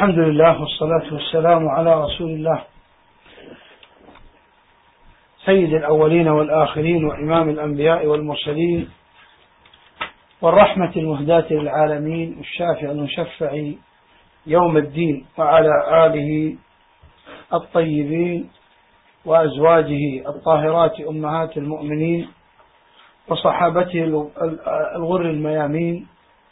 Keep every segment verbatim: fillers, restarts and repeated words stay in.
الحمد لله والصلاة والسلام على رسول الله سيد الأولين والآخرين وإمام الأنبياء والمرسلين والرحمة المهداة للعالمين الشافع المشفع يوم الدين، وعلى آله الطيبين وأزواجه الطاهرات أمهات المؤمنين وصحابته الغر الميامين،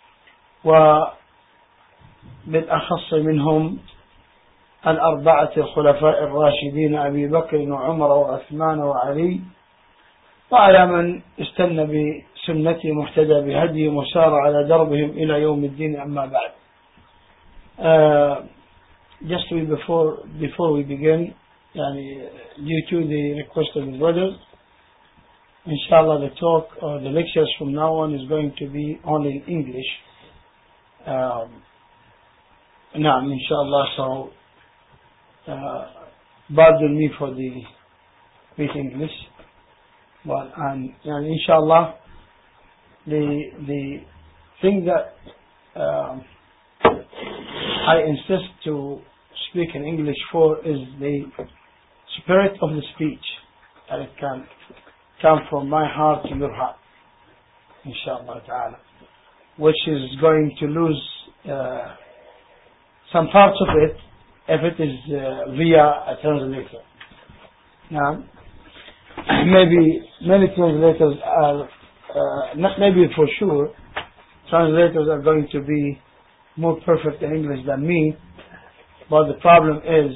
وبالأخص منهم الأربعة الخلفاء الراشدين أبي بكر وعمر وعثمان وعلي، وعلى من استنى بسنته مهتدى بهديهم وسار على دربهم إلى يوم الدين. أما بعد, uh, just before before we begin, يعني, due to the request of the brothers, inshallah the talk or the lectures from now on is going to be only in English. Um, نعم inshallah, so uh, pardon me for the weak English, but and, and inshallah the the thing that um, I insist to speak in English for is the spirit of the speech, that it can come from my heart to your heart, inshallah ta'ala, which is going to lose uh, some parts of it if it is uh, via a translator. Now, maybe many translators are, uh, not maybe for sure, translators are going to be more perfect in English than me, but the problem is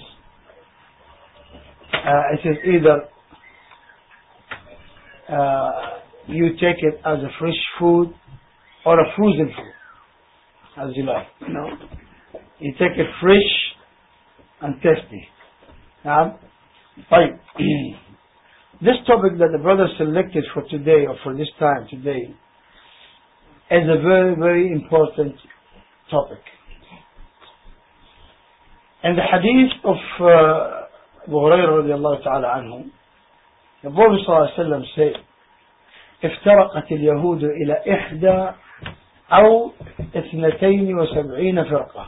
uh, it is either uh, you take it as a fresh food or a frozen food, as you like. You know, you take it fresh and tasty. Now, right. This topic that the brother selected for today, or for this time today, is a very, very important topic. In the hadith of uh, Abu Hurairah radiallahu ta'ala anhu, the Prophet sallallahu alayhi wa sallam said, افترقت اليهود إلى إحدى أو اثنتين وسبعين فرقة،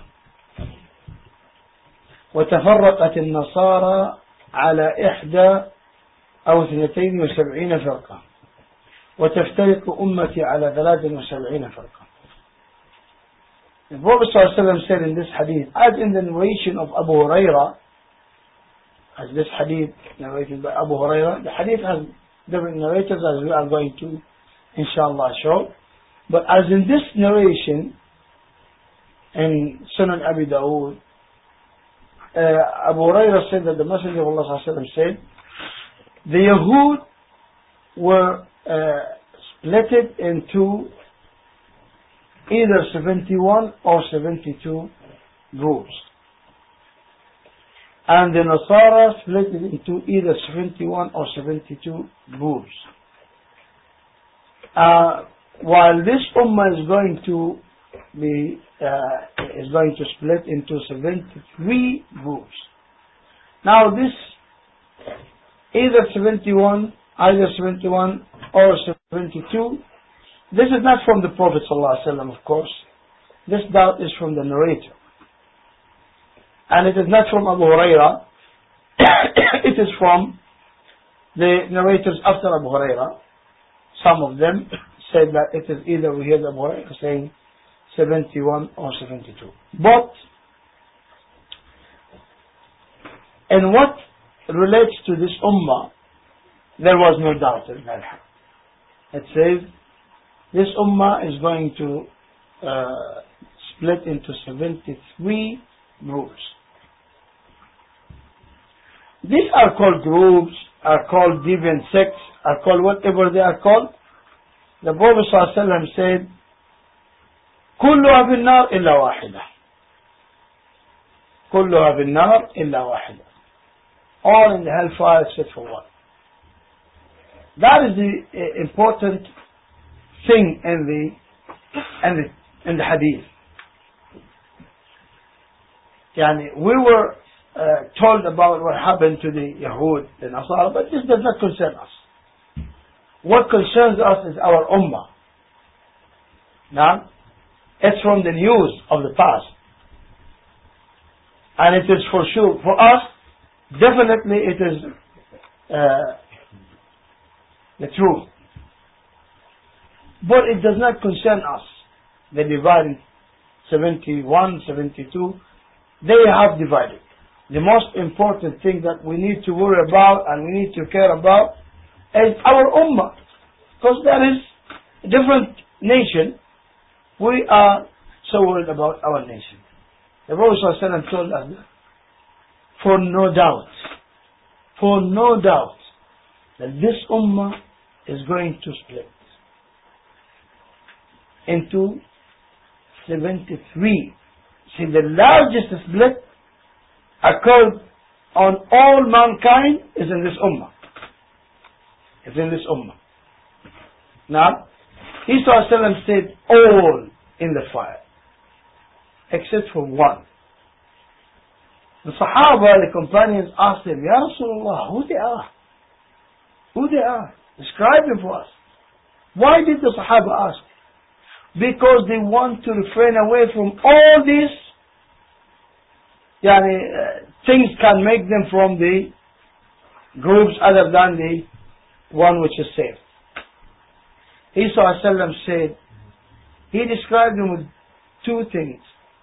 وتفرقت النصارى على إحدى أو اثنتين وسبعين فرقة، وتفترق أمتي على ثلاث وسبعين فرقة. The Prophet ﷺ said in this hadith, as in the narration of Abu Hurairah, as this hadith narrated by Abu Hurairah, the hadith has different narrators as we are going to inshallah show, but as in this narration in Sunan Abi Dawood, uh, Abu Hurairah said that the Messenger of Allah ﷺ said, the Yahud were uh, split into either seventy-one or seventy-two groups, and the Nasara split into either seventy-one or seventy-two groups. Uh, while this ummah is going to be uh, is going to split into seventy-three groups. Now this either seventy-one, either seventy-one or seventy-two. This is not from the Prophet ﷺ, of course. This doubt is from the narrator. And it is not from Abu Hurairah. It is from the narrators after Abu Hurairah. Some of them said that it is either we hear Abu Hurairah saying seventy-one or seventy-two. But in what relates to this ummah, there was no doubt in that. It says this ummah is going to uh, split into seventy-three groups. These are called groups, are called deviant sects, are called whatever they are called. The Prophet ﷺ said, كلها في النار إلا واحدة. كلها في النار إلا واحدة. All in the hellfire except for one. That is the uh, important thing in the in the in the hadith. Yani, we were uh, told about what happened to the Yahud, the Nasara, but this does not concern us. What concerns us is our ummah. Now, it's from the news of the past. And it is for sure, for us, definitely it is uh, the truth. But it does not concern us. They divided seventy-one, seventy-two. They have divided. The most important thing that we need to worry about and we need to care about is our ummah. Because there is a different nation. We are so worried about our nation. The Prophet ﷺ told us that for no doubt, for no doubt, that this ummah is going to split into seventy-three. See, the largest split occurred on all mankind is in this ummah. It's in this ummah. Now, Isa ﷺ said all in the fire, except for one. The Sahaba, the companions, asked him, Ya Rasulullah, who they are? Who they are? Describe them for us. Why did the Sahaba ask? Because they want to refrain away from all these yani, uh, things can make them from the groups other than the one which is saved. Isa ﷺ said, he described them with two things,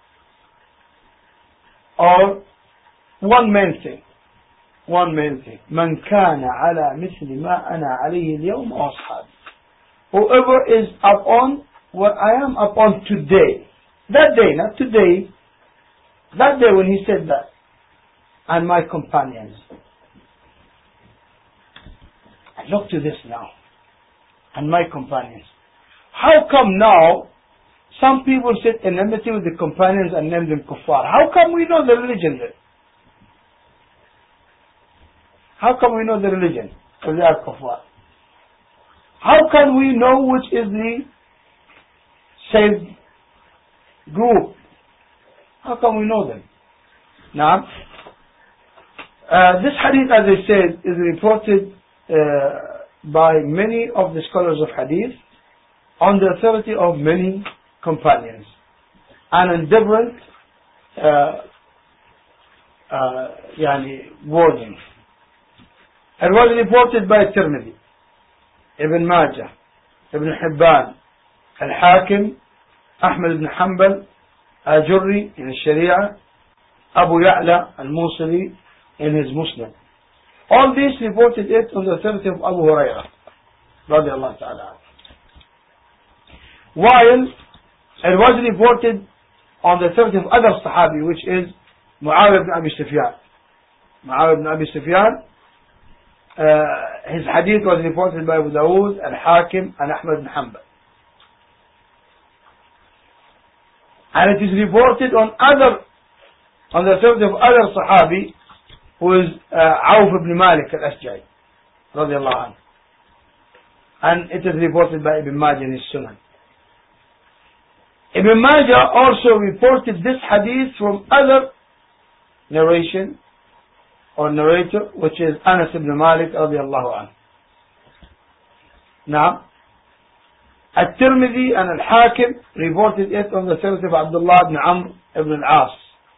or one main thing. One main thing. من كان على مثل ما أنا عليه اليوم وأصحابي. Whoever is upon what I am upon today. That day, not today. That day when he said that. And my companions. And look to this now. And my companions. How come now some people sit in enmity with the companions and name them kuffar? How come we know the religion then? How come we know the religion? Because they are kuffar. How can we know which is the saved group? How can we know them? Now, uh, this hadith, as I said, is reported uh, by many of the scholars of hadith on the authority of many companions and in different uh, uh, yani, wording. It was reported by Tirmidhi, Ibn Majah, Ibn Hibban, Al-Hakim, Ahmad ibn Hanbal, Al-Jurri in Sharia, Abu Ya'la Al-Musili in his Muslim. All these reported it on the authority of Abu Hurairah radiallahu ta'ala. While it was reported on the authority of other Sahabi, which is Muawiyah ibn Abi Sufyan. Muawiyah ibn Abi Sufyan, uh, his hadith was reported by Abu Dawood, Al-Hakim and Ahmad ibn Hanbal. And it is reported on other, on the authority of other Sahabi, who is uh, Auf ibn Malik al-Ashja'i radiallahu anhu. And it is reported by Ibn Majah in his Sunan. Ibn Majah also reported this hadith from other narration or narrator, which is Anas ibn Malik radiallahu anhu. Now, At-Tirmidhi and Al-Hakim reported it on the authority of Abdullah ibn Amr ibn al-As.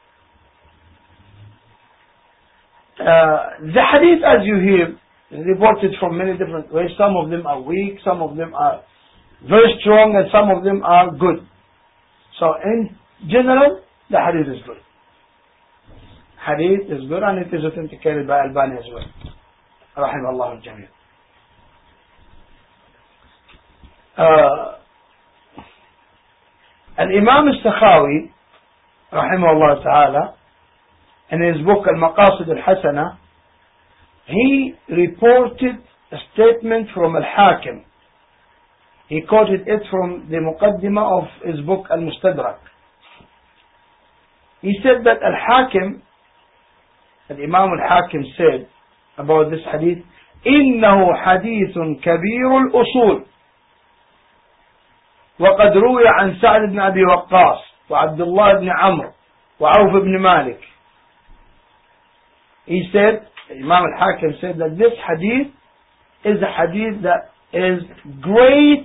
Uh, the hadith, as you hear, is reported from many different ways. Some of them are weak, some of them are very strong, and some of them are good. So in general, the hadith is good. Hadith is good, and it is authenticated by Albani as well. Rahimahullah al-Jamil. Uh, Al-Imam al-Sakhawi, rahimahullah ta'ala, in his book Al-Maqasid al-Hasana, he reported a statement from Al-Hakim. He quoted it from the Muqaddimah of his book Al-Mustadrak. He said that Al-Hakim, Al-Imam Al-Hakim said about this hadith, إِنَّهُ حَدِيثٌ كَبِيرُ الْأُصُولِ وقد روي عن سعد بن أبي وقاص وعبد الله بن عمرو وعوف بن مالك. He said, Imam al-Hakim said that this hadith is a hadith that is great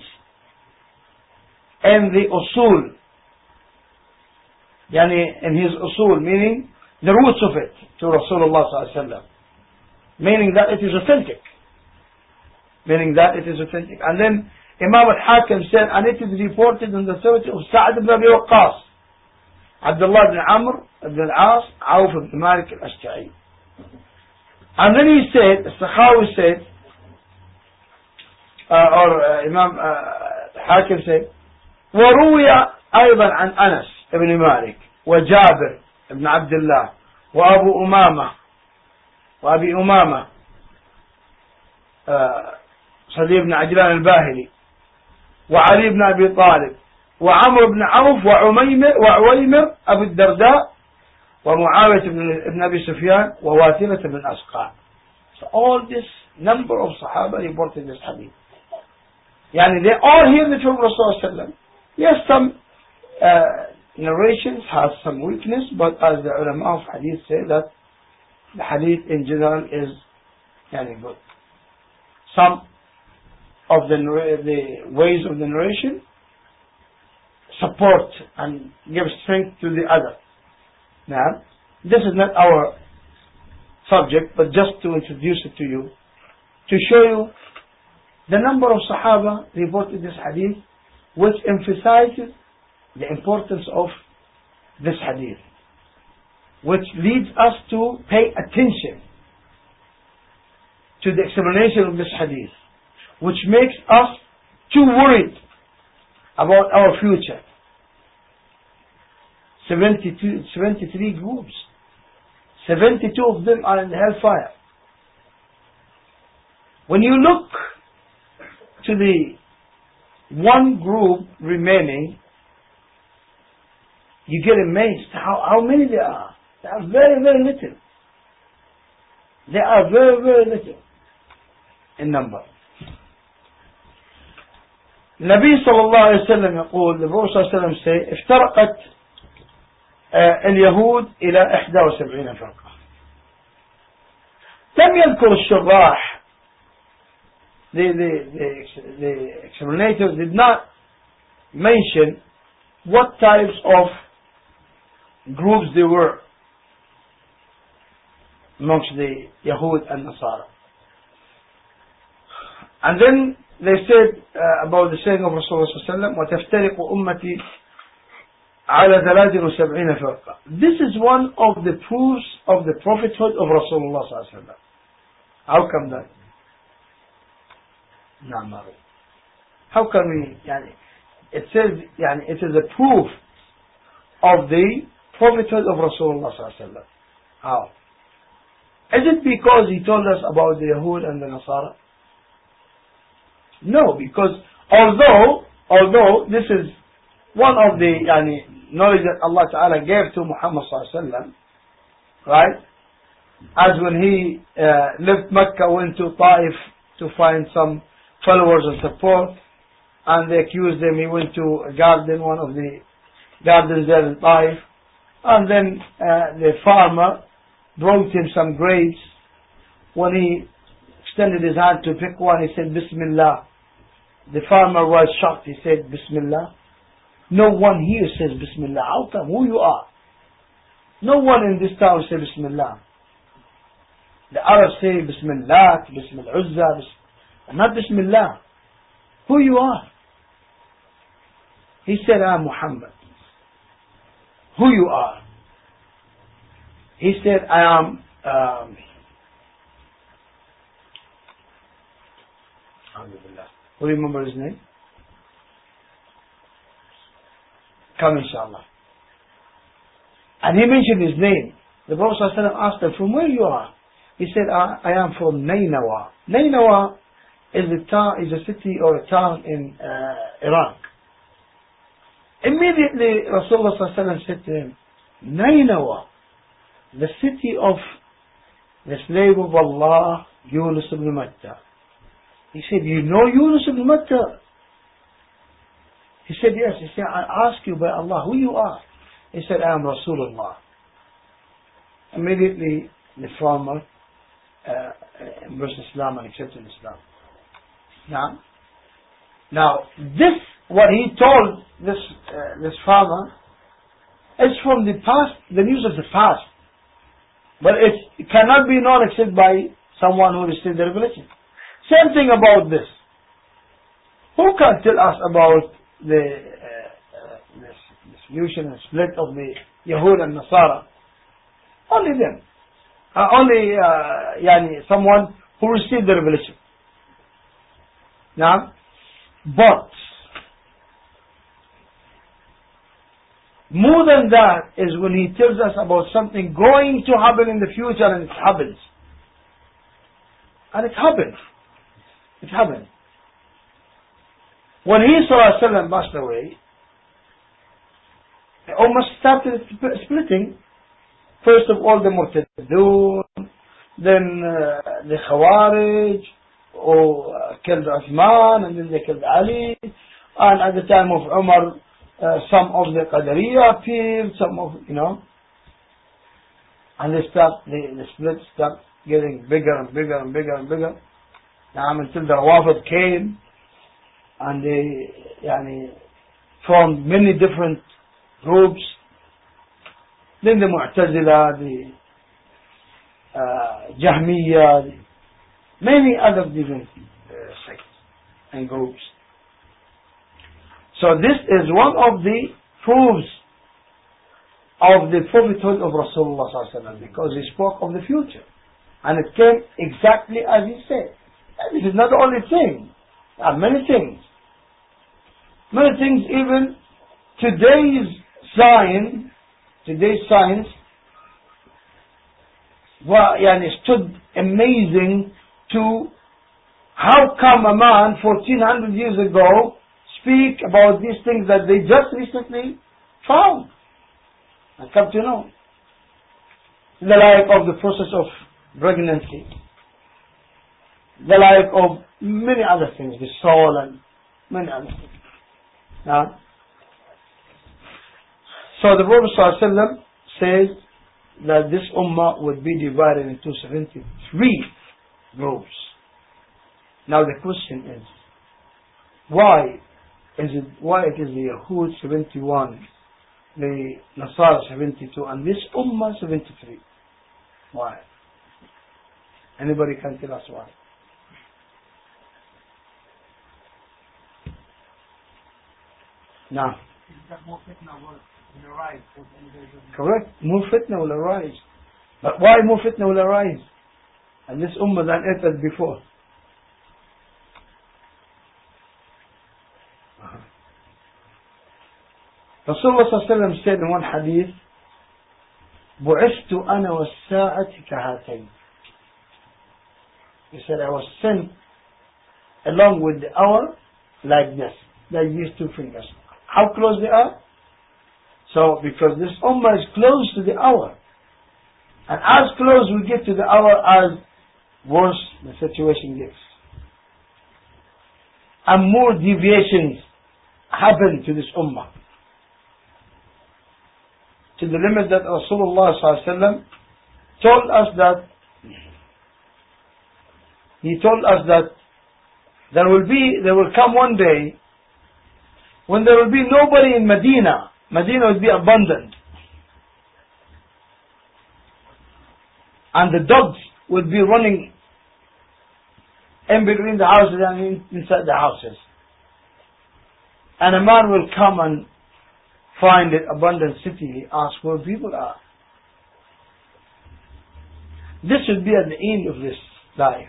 in the usul, yani in his usul, meaning the roots of it to Rasulullah sallallahu alaihi wasallam, meaning that it is authentic. Meaning that it is authentic. And then Imam al-Hakim said, and it is reported in the authority of Sa'd ibn Abi Waqqas, Abdullah ibn Amr ibn al-As, Auf ibn Malik al-Ashja'i. And then he said, Sakhawi said, uh, or uh, Imam uh, Hakim said, وروي أيضا عن أنس ibn Malik وجابر ibn Abdullah وأبو أمامة وأبي أمامة صديق بن عجلان الباهلي وعلي بن أبي طالب وعمر بن عوف وعميمر وعويمر أبو الدرداء ومعاوية بن أبي سفيان وواثلة بن أسقع. So all this number of Sahaba reported this hadith. Yani they all hear the from Rasulullah. Yes, some uh, narrations has some weakness, but as the ulama of hadith say that the hadith in general is yani good. Some of the, the ways of the narration support and give strength to the other. Now, this is not our subject, but just to introduce it to you, to show you the number of Sahaba reported this hadith, which emphasizes the importance of this hadith, which leads us to pay attention to the explanation of this hadith, which makes us too worried about our future. seventy-two, seventy-three groups, seventy-two of them are in the hellfire. When you look to the one group remaining, you get amazed how, how many there are. They are very, very little. They are very, very little in number. النبي صلى الله عليه وسلم يقول, the Prophet صلى الله عليه وسلم say, افترقت اليهود إلى إحدى وسبعين فرقة. لم يذكر الشراح, the, the, the, the explanators did not mention what types of groups there were amongst the Yahud and Nasara. And then they said uh, about the saying of Rasulullah sallallahu alaihi wasallam, وَتَفْتَرِقُ أُمَّتِي عَلَى ثَلَاثٍ وَسَبْعِينَ فِرْقَةً. This is one of the proofs of the prophethood of Rasulullah sallallahu alaihi wasallam. How come that? نعم. How can we, يعني, it says, يعني, it is a proof of the prophethood of Rasulullah sallallahu alaihi wasallam. How? Is it because he told us about the Yahud and the Nasara? No, because although although this is one of the yani, knowledge that Allah Ta'ala gave to Muhammad Sallallahu Alaihi Wasallam, right? As when he uh, left Mecca, went to Taif to find some followers and support, and they accused him. He went to a garden, one of the gardens there in Taif, and then uh, the farmer brought him some grapes. When he extended his hand to pick one, he said, Bismillah. The farmer was shocked. He said, Bismillah. No one here says Bismillah. How come? Who you are? No one in this town says Bismillah. The Arabs say Bismillah, Bismillah Uzzah, Bis- not Bismillah. Who you are? He said, I am Muhammad. Who you are? He said, I am um, who remember his name? Come inshallah. And he mentioned his name. The Prophet ﷺ asked him, from where you are? He said, I, I am from Nainawa. Nainawa is a town, is a city or a town in uh, Iraq. Immediately Rasulullah ﷺ said to him, Nainawa, the city of the slave of Allah, Yunus ibn Matta. He said, you know Yunus ibn Matta? He said, yes. He said, I ask you by Allah, who you are? He said, I am Rasulullah. Immediately the farmer uh, embraced Islam and accepted Islam. Now, now this, what he told this uh, this farmer, is from the past, the news of the past. But it cannot be known except by someone who received the revelation. Same thing about this. Who can tell us about the, uh, uh, the solution and split of the Yahud and Nasara? Only them. Uh, only uh, yani, someone who received the revelation. Now, but more than that is when he tells us about something going to happen in the future, and it happens. And it happened. It happened. When he Sallallahu Alaihi Wasallam passed away, the Ummah started splitting. First of all, the Murtadun, then uh, the Khawarij, who uh, killed Uthman, and then they killed Ali. And at the time of Umar, uh, some of the Qadariya appeared, some of, you know. And they start, the, the split start getting bigger and bigger and bigger and bigger. Now, until the Rawafid came, and they yani, formed many different groups. Then the Mu'tazila, the uh, Jahmiyyah, the many other different uh, sects and groups. So this is one of the proofs of the prophethood of Rasulullah Sallallahu Alaihi Wasallam, because he spoke of the future. And it came exactly as he said. And this is not the only thing. There are many things. Many things, even today's science, today's science, well, yani, stood amazing to how come a man fourteen hundred years ago speak about these things that they just recently found and come to know. The like of the process of pregnancy, the like of many other things, the soul and many other things. Now, so the Prophet ﷺ says that this ummah would be divided into seventy-three groups. Now the question is, why is it why it is the Yahud seventy-one, the Nasara seventy-two, and this ummah seventy-three? Why? Anybody can tell us why? Now, correct, more fitna will arise. But why more fitna will arise? And this ummah than it as before. Uh-huh. Rasulullah Sallallahu Alaihi Wasallam said in one hadith, بُعِثْتُ أَنَا وَالسَّاعَةِ كَهَاتَيْنِ. He said, I was sent along with the hour like this, like these two fingers. How close they are? So, because this ummah is close to the hour. And as close we get to the hour, as worse the situation gets. And more deviations happen to this ummah. To the limit that Rasulullah Sallallahu Alaihi Wasallam told us that, he told us that there will be, there will come one day when there will be nobody in Medina. Medina will be abundant. And the dogs will be running in between the houses and in, inside the houses. And a man will come and find an abundant city. He asks where people are. This will be at the end of this life.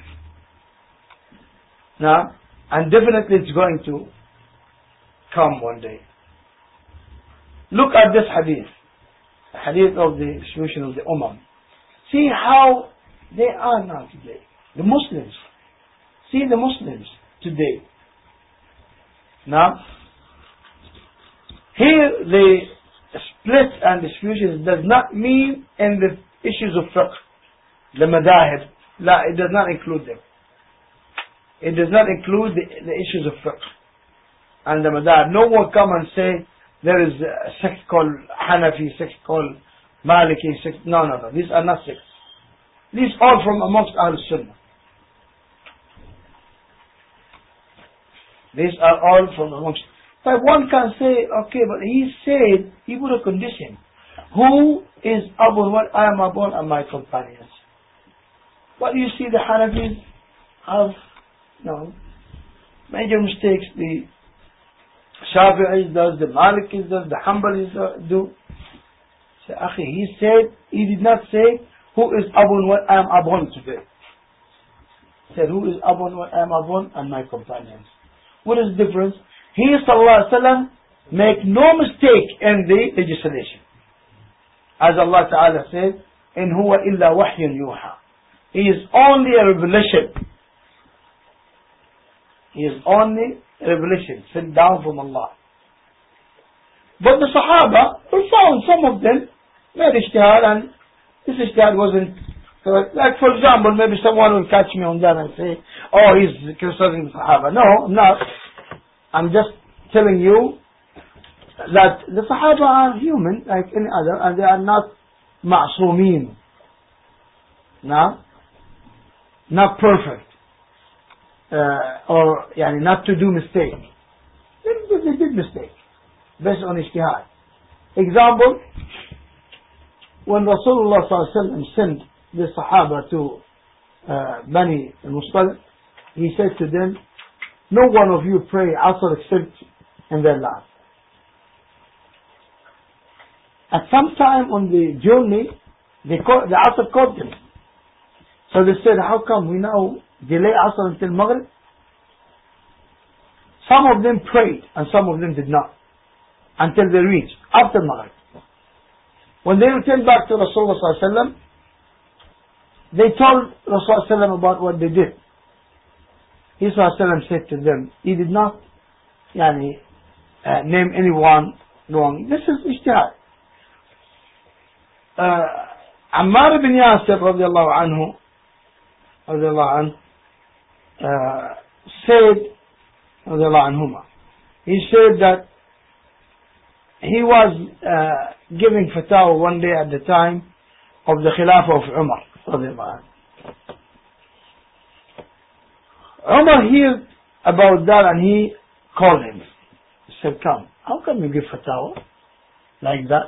Now, and definitely it's going to come one day. Look at this hadith, the hadith of the solution of the Ummah. See how they are now today. The Muslims. See the Muslims today. Now, here the split and distribution does not mean in the issues of fiqh, the madahib. No, it does not include them. It does not include the, the issues of fiqh and the madahib. No one come and say there is a sect called Hanafi, sect called Maliki, sect. No, no, no. These are not sects. These are from amongst Ahl Sunnah. These are all from amongst. But one can say, okay, but he said, he put a condition. who is upon what I am upon and my companions. But you see the Hanafis have, you know, major mistakes. The Shafi'is does, the Malikis does, the Hanbalis do. So, akhi, he said, he did not say, who is upon what I am upon today. He said, who is upon what I am upon and my companions. What is the difference? He, sallallahu alaihi wasallam, make no mistake in the legislation. As Allah Ta'ala said, in huwa illa wahyun yuha. He is only a revelation. He is only a revelation sent down from Allah. But the Sahaba, we found some of them made ijtihad, and this ijtihad wasn't correct. Like for example, maybe someone will catch me on that and say, oh, he's criticizing the Sahaba. No, I'm not. I'm just telling you that the Sahaba are human like any other, and they are not ma'soomeen. No? Not perfect. Uh, or yani, not to do mistake. They, they did mistake based on ijtihad. Example, when Rasulullah sallallahu alaihi wasallam sent the Sahaba to uh, Bani al-Mustaliq, he said to them, no one of you pray Asr except in their land. At some time on the journey, they caught, the Asr caught them. So they said, how come we now delay Asr until Maghrib? Some of them prayed and some of them did not, until they reached after Maghrib. When they returned back to Rasulullah sallallahu alaihi wasallam, they told Rasulullah sallallahu alaihi wasallam about what they did. He sallallahu alaihi wasallam said to them, he did not yani, uh, name anyone wrong. This is ijtihad. Uh, Ammar ibn Yasir radiallahu anhu, radiallahu anhu uh, said, radiallahu anhuma, he said that he was uh, giving fatwa one day at the time of the Khilafah of Umar radiallahu anhu. Umar heard about that and he called him. He said, come, how come you give fatwa like that?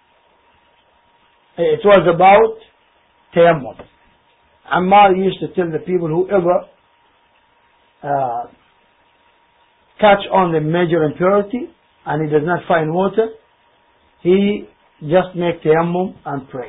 It was about tayammum. Ammar used to tell the people, whoever uh, catch on the major impurity and he does not find water, he just make tayammum and pray.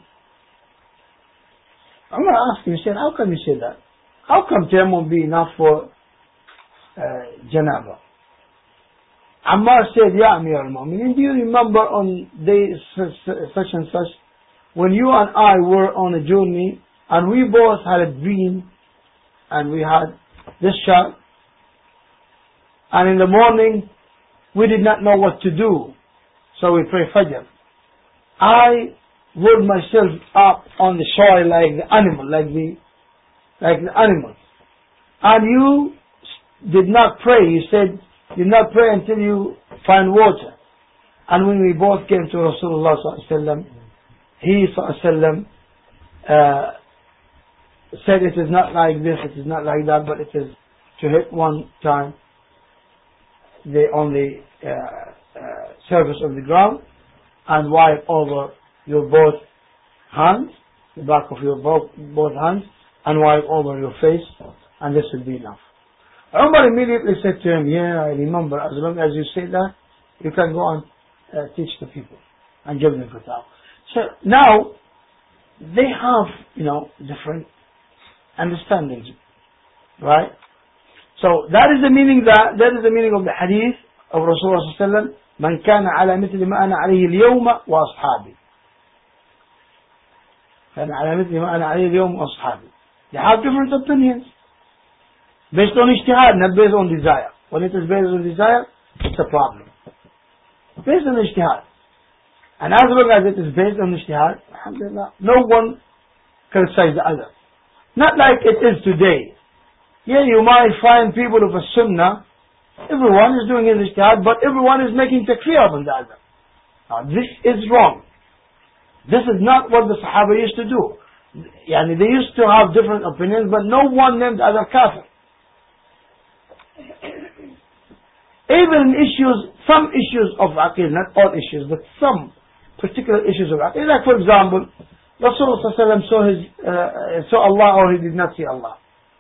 Umar asked him, he said, how come you say that? How come tayammum be enough for uh, janaba? Ammar said, Ya Amir al-Mu'minin, do you remember on day such and such, when you and I were on a journey and we both had a dream and we had this shot, and in the morning we did not know what to do, so we pray Fajr. I rolled myself up on the soil like the animal, like the like the animal, and you did not pray. You said you did not pray until you find water. And when we both came to Rasulullah sallallahu alaihi wasallam, he sallam, uh, said it is not like this, it is not like that, but it is to hit one time the on the uh, uh, surface of the ground and wipe over your both hands, the back of your both, both hands, and wipe over your face, and this will be enough. Umar immediately said to him, yeah, I remember, as long as you say that, you can go and uh, teach the people and give them fatwa. So now, they have, you know, different understandings, right? So that is the meaning that, that is the meaning of the hadith of Rasulullah sallallahu alaihi wasallam, من كان على مثل ما أنا عليه اليوم وأصحابي. كان على مثل ما أنا عليه اليوم وأصحابي. They have different opinions based on ijtihad, not based on desire. When it is based on desire, it's a problem. Based on ijtihad. And as long as it is based on ijtihad, alhamdulillah, no one criticizes the other. Not like it is today. Yeah, you might find people of a sunnah, everyone is doing his ijtihad, but everyone is making takfir on the other. Now this is wrong. This is not what the Sahaba used to do. Yani they used to have different opinions, but no one named other kafir. Even in issues, some issues of aqid, not all issues, but some particular issues of aqidah. Like for example, Rasulullah saw his uh, saw Allah or he did not see Allah.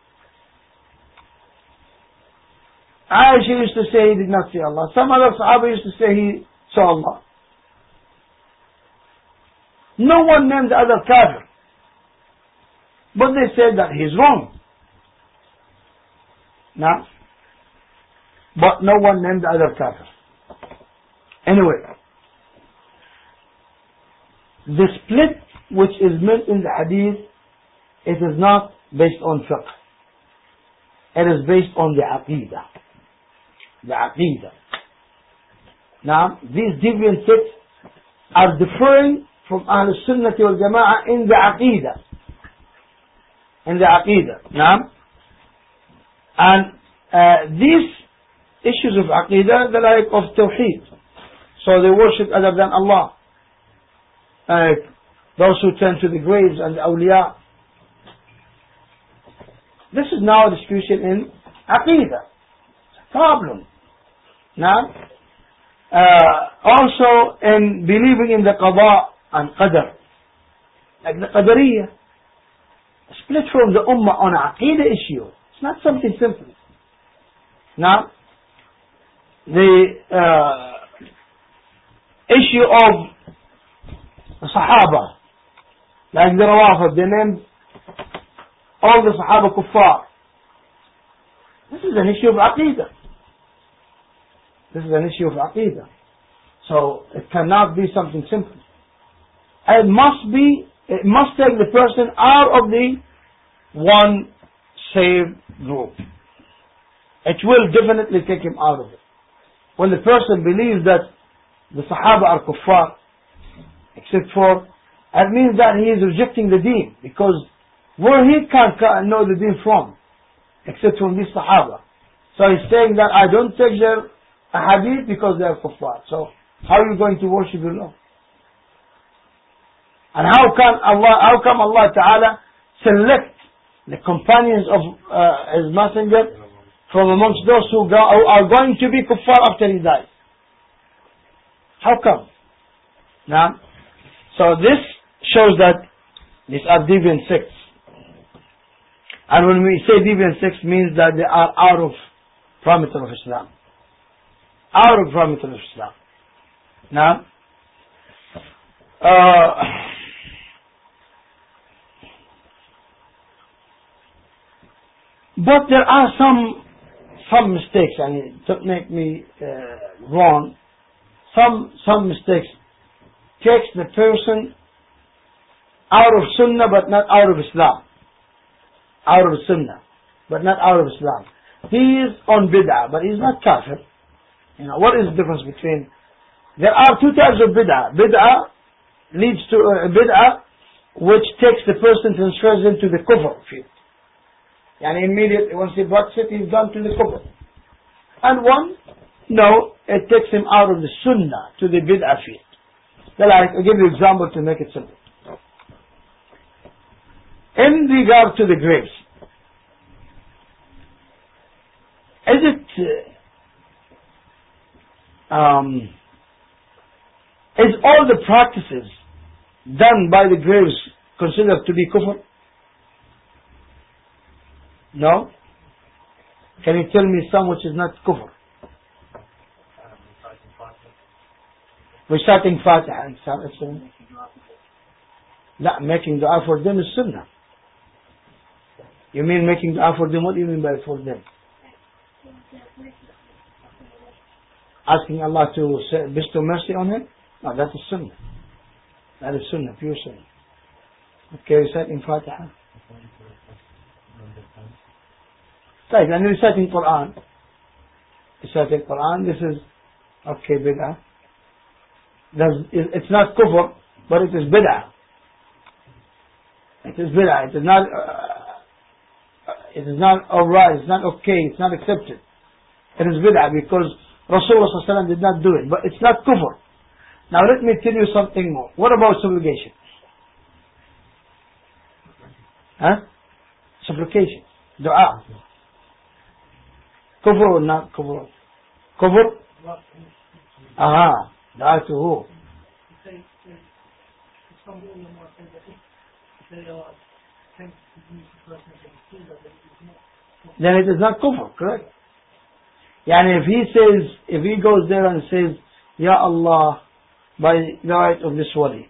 Aisha used to say he did not see Allah. Some other Sahaba used to say he saw Allah. No one named the other kafir. But they said that he's wrong. Now, but no one named the other kafir. Anyway, the split which is meant in the hadith, it is not based on fiqh. It is based on the aqidah. The aqidah. Now, these deviant sects are differing from Ahl Sunnah wal Jama'ah in the aqidah. In the aqidah. Now, and uh, these issues of aqidah, the like of tawheed. So they worship other than Allah. Like those who turn to the graves and the awliya. This is now a discussion in aqidah. It's a problem. Now, uh, also in believing in the qada and qadar. Like the qadariyah. Split from the ummah on aqidah issue. It's not something simple. Now, the uh, issue of the Sahaba, like the Rawafid, they named all the Sahaba kuffar. This is an issue of aqidah. This is an issue of aqidah. So it cannot be something simple. It must be, it must take the person out of the one saved group. It will definitely take him out of it. When the person believes that the Sahaba are kuffar, except for, that means that he is rejecting the deen, because where he can't know the deen from, except from these Sahaba. So he's saying that I don't take their hadith because they are kuffar. So how are you going to worship your Lord? And how can Allah, how come Allah Ta'ala select the companions of uh, His Messenger from amongst those who, go, who are going to be kuffar after he dies? How come? Now, so this shows that these are deviant sects. And when we say deviant sects, means that they are out of parameter of Islam. Out of parameter of Islam. Now, uh, but there are some some mistakes, and don't make me uh, wrong. Some some mistakes takes the person out of Sunnah, but not out of Islam. Out of Sunnah, but not out of Islam. He is on bid'ah, but he's not kafir. You know, what is the difference between? There are two types of bid'ah. Bid'ah leads to a uh, bid'ah which takes the person, transfers into the kufr field. And immediately, once he bucks it, he's gone to the kufr. And one, no, it takes him out of the Sunnah to the bid'ah field. Then I'll give you an example to make it simple. In regard to the graves, is it uh, um, is all the practices done by the graves considered to be kufr? No? Can you tell me some which is not kufr? Reciting Fatiha and Sunnah. No, making dua for them is Sunnah. You mean making dua for them? What do you mean by for them? Asking Allah to bestow mercy on him? No, that is Sunnah. That is Sunnah, pure Sunnah. Okay, reciting Fatiha. Right, and reciting Quran. Reciting Quran, this is okay, bid'ah. It's not kufr, but it is bid'ah. It is bid'ah. It is not. Uh, it is not alright. It's not okay. It's not accepted. It is bid'ah because Rasulullah sallallahu alaihi wasallam did not do it. But it's not kufr. Now let me tell you something more. What about supplication? Huh? Supplication. Dua. Kufr or not kufr? Kufr? Aha. Dua to who? some ulama say that if they are tempted to use the person as a wasilah, then it is not kufr. Then it is not kufr, correct? Yani if he says, if he goes there and says, Ya Allah, by the right of this wali.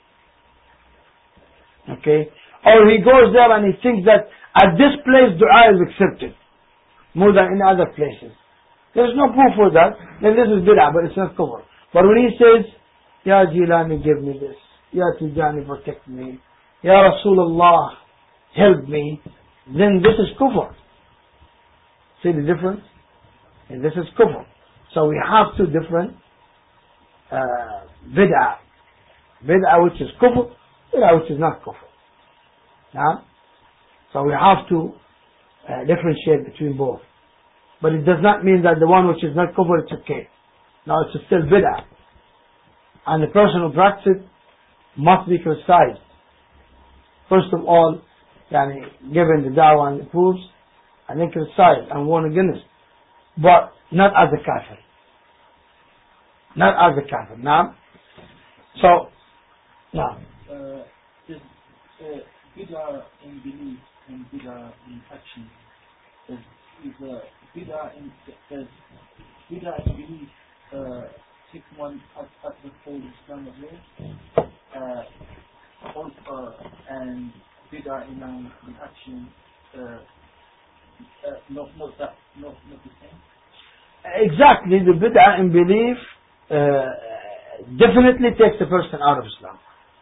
Okay? Or he goes there and he thinks that at this place dua is accepted more than in other places. There is no proof for that. Then this is bid'ah, but it's not kufr. But when he says, Ya Jilani, give me this. Ya Tijani, protect me. Ya Rasulullah, help me. Then this is kufr. See the difference? And this is kufr. So we have two different uh, bid'ah. Bid'ah which is kufr, bid'ah which is not kufr. Now, so we have to uh, differentiate between both. But it does not mean that the one which is not kufr, it's okay. Now it's still bid'ah. And the person who practices it must be criticized. First of all, yani, given the da'wah and the proofs, and then criticized and warn against. But not as a kafir. Not as a kafir. Now, so, now. Uh, there's uh, bid'ah in belief and bid'ah in action. There's, there's uh, bid'ah in, there's bid'ah in belief uh, takes one at, at the fold of Islam as well. Uh, also, and bid'ah in, um, in action, uh, uh, not, not that, not, not the same. Exactly, the bid'ah in belief uh, definitely takes a person out of Islam.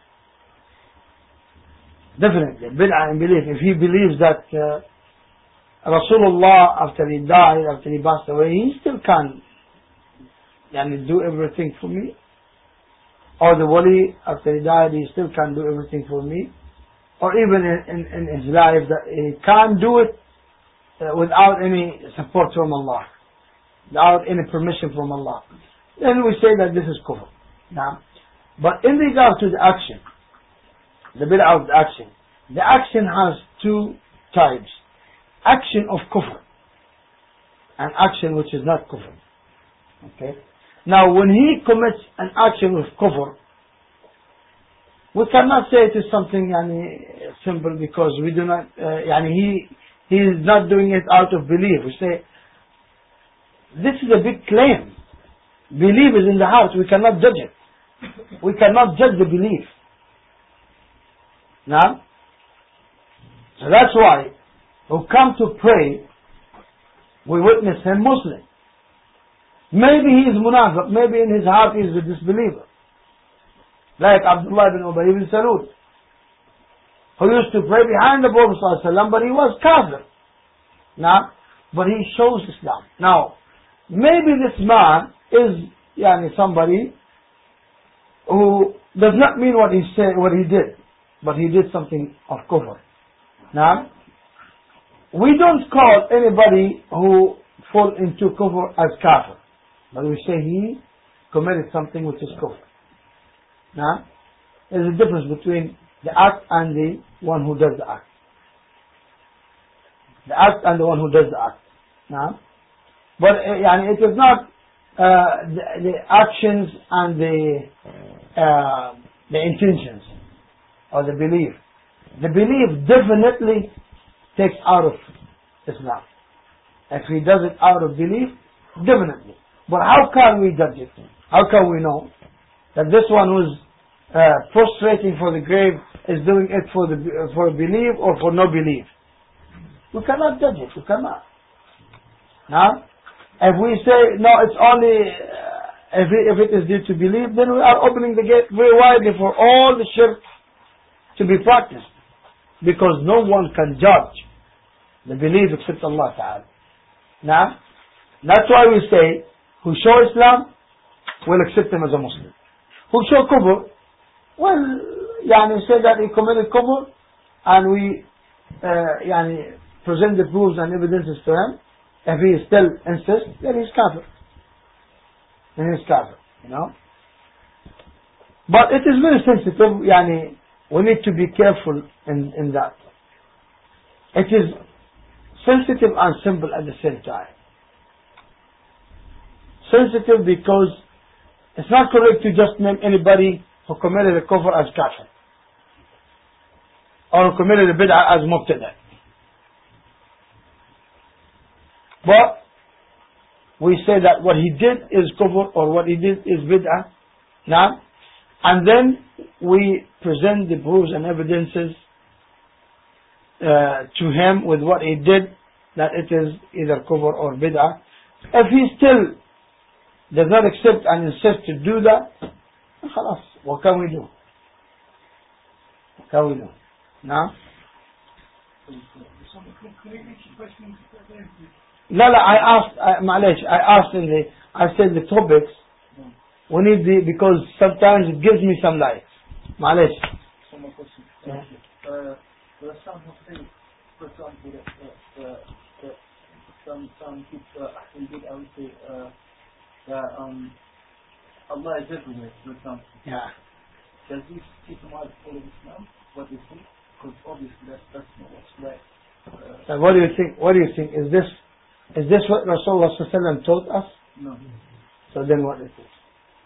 Definitely, bid'ah in belief. If he believes that uh, Rasulullah, after he died, after he passed away, he still can yani, do everything for me. Or the wali, after he died, he still can do everything for me. Or even in, in, in his life, that he can't do it uh, without any support from Allah, without any permission from Allah. Then we say that this is kufr. Now, but in regard to the action, the bid'ah of the action, the action has two types. Action of kufr and action which is not kufr. Okay. Now when he commits an action with kufr, we cannot say it is something yani, simple because we do not, uh, yani he, he is not doing it out of belief. We say, this is a big claim. Belief is in the heart. We cannot judge it. We cannot judge the belief. Now, so that's why who come to pray, we witness him Muslim. Maybe he is munafiq, maybe in his heart he is a disbeliever. Like Abdullah ibn Ubay ibn Salul, who used to pray behind the Prophet ﷺ, but he was kafir. Now, but he shows Islam. Now, maybe this man is yani, somebody who does not mean what he said, what he did, but he did something of kufr. Now, we don't call anybody who fall into kufr as kafir, but we say he committed something which is kufr. Now, there's a difference between the act and the one who does the act. The act and the one who does the act. Now, but uh, yani, it is not uh, the, the actions and the uh, the intentions or the belief. The belief definitely takes out of Islam. If he does it out of belief, definitely. But how can we judge it? How can we know that this one who's uh, prostrating for the grave is doing it for the for belief or for no belief? We cannot judge it. We cannot. Now, if we say no, it's only uh, if, it, if it is due to belief, then we are opening the gate very widely for all the shirk to be practiced, because no one can judge the belief except Allah Ta'ala. Now, that's why we say, who show Islam, we'll accept him as a Muslim. Who show kufr, well, yani say that he committed kufr, and we uh, yani present the proofs and evidences to him. If he still insists, then he's kafir. Then he's kafir, you know. But it is very sensitive, yani, we need to be careful in, in that. It is sensitive and simple at the same time. Sensitive because it's not correct to just name anybody who committed a kufr as kafir. or committed a bid'ah as mubtada. But we say that what he did is kufr, or what he did is bid'ah. Now, and then we present the proofs and evidences uh, to him with what he did, that it is either kufr or bid'ah. If he still does not accept and insist to do that, خلاص, what can we do? What can we do? Now? لا لا, I asked, I, معلش, I asked in the, I said the topics, we need the, because sometimes it gives me some light. معلش. Some more questions. Yeah. Uh, there are some who say, for example, that, uh, uh, that some, some people, uh, I would say, uh, that um, Allah is everywhere, for example. Yeah. Does this people might follow Islam? What do you think? Because obviously that's, that's not what's right. Uh, so what do you think? What do you think? Is this is this what Rasulullah sallallahu alaihi wasallam taught us? No. So then what is it?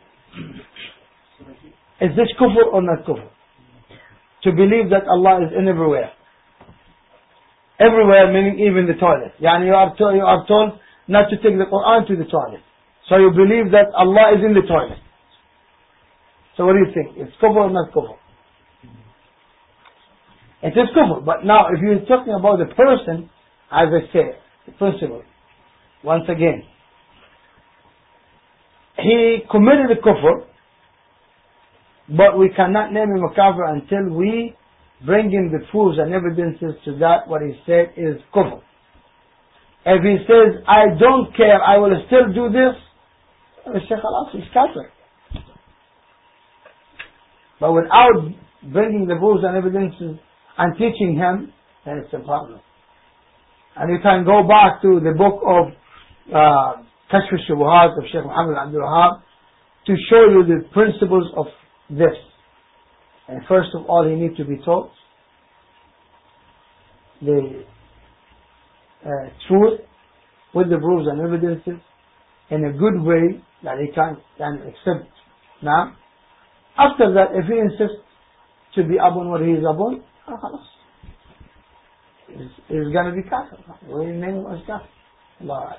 Is this kufr or not kufr? To believe that Allah is in everywhere. Everywhere meaning even the toilet. Yani you are told, you are told not to take the Quran to the toilet. So you believe that Allah is in the toilet. So what do you think? It's kufr or not kufr? It is kufr. But now if you're talking about the person, as I say, the principle, once again, he committed a kufr, but we cannot name him a kafir until we bring him the proofs and evidences to that what he said is kufr. If he says, I don't care, I will still do this, we say, khalas, he's kafir. But without bringing the proofs and evidences and teaching him, then it's a problem. And you can go back to the book of uh, Kashf al-Shubuhat of Shaykh Muhammad Abdul Wahab to show you the principles of this. And first of all, he needs to be taught the uh, truth with the proofs and evidences in a good way that he can, can accept. Now, after that, if he insists to be upon what he is upon, he's, he's going to be kafir. We name him as kafir. Allah.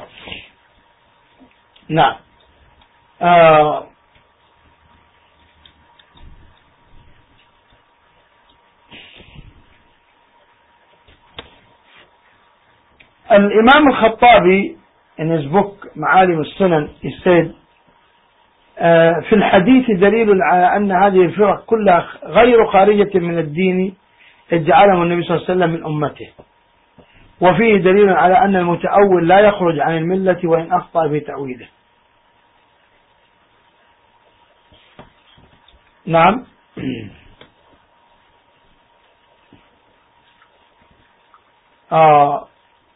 Now, uh, Imam al-Khattabi in his book Ma'alim al-Sunan, he said, في الحديث دليل على أن هذه الفرق كلها غير خارجة من الدين اجعلهم النبي صلى الله عليه وسلم من أمته، وفيه دليل على أن المتأول لا يخرج عن الملة وإن أخطأ في تأويله. نعم. uh,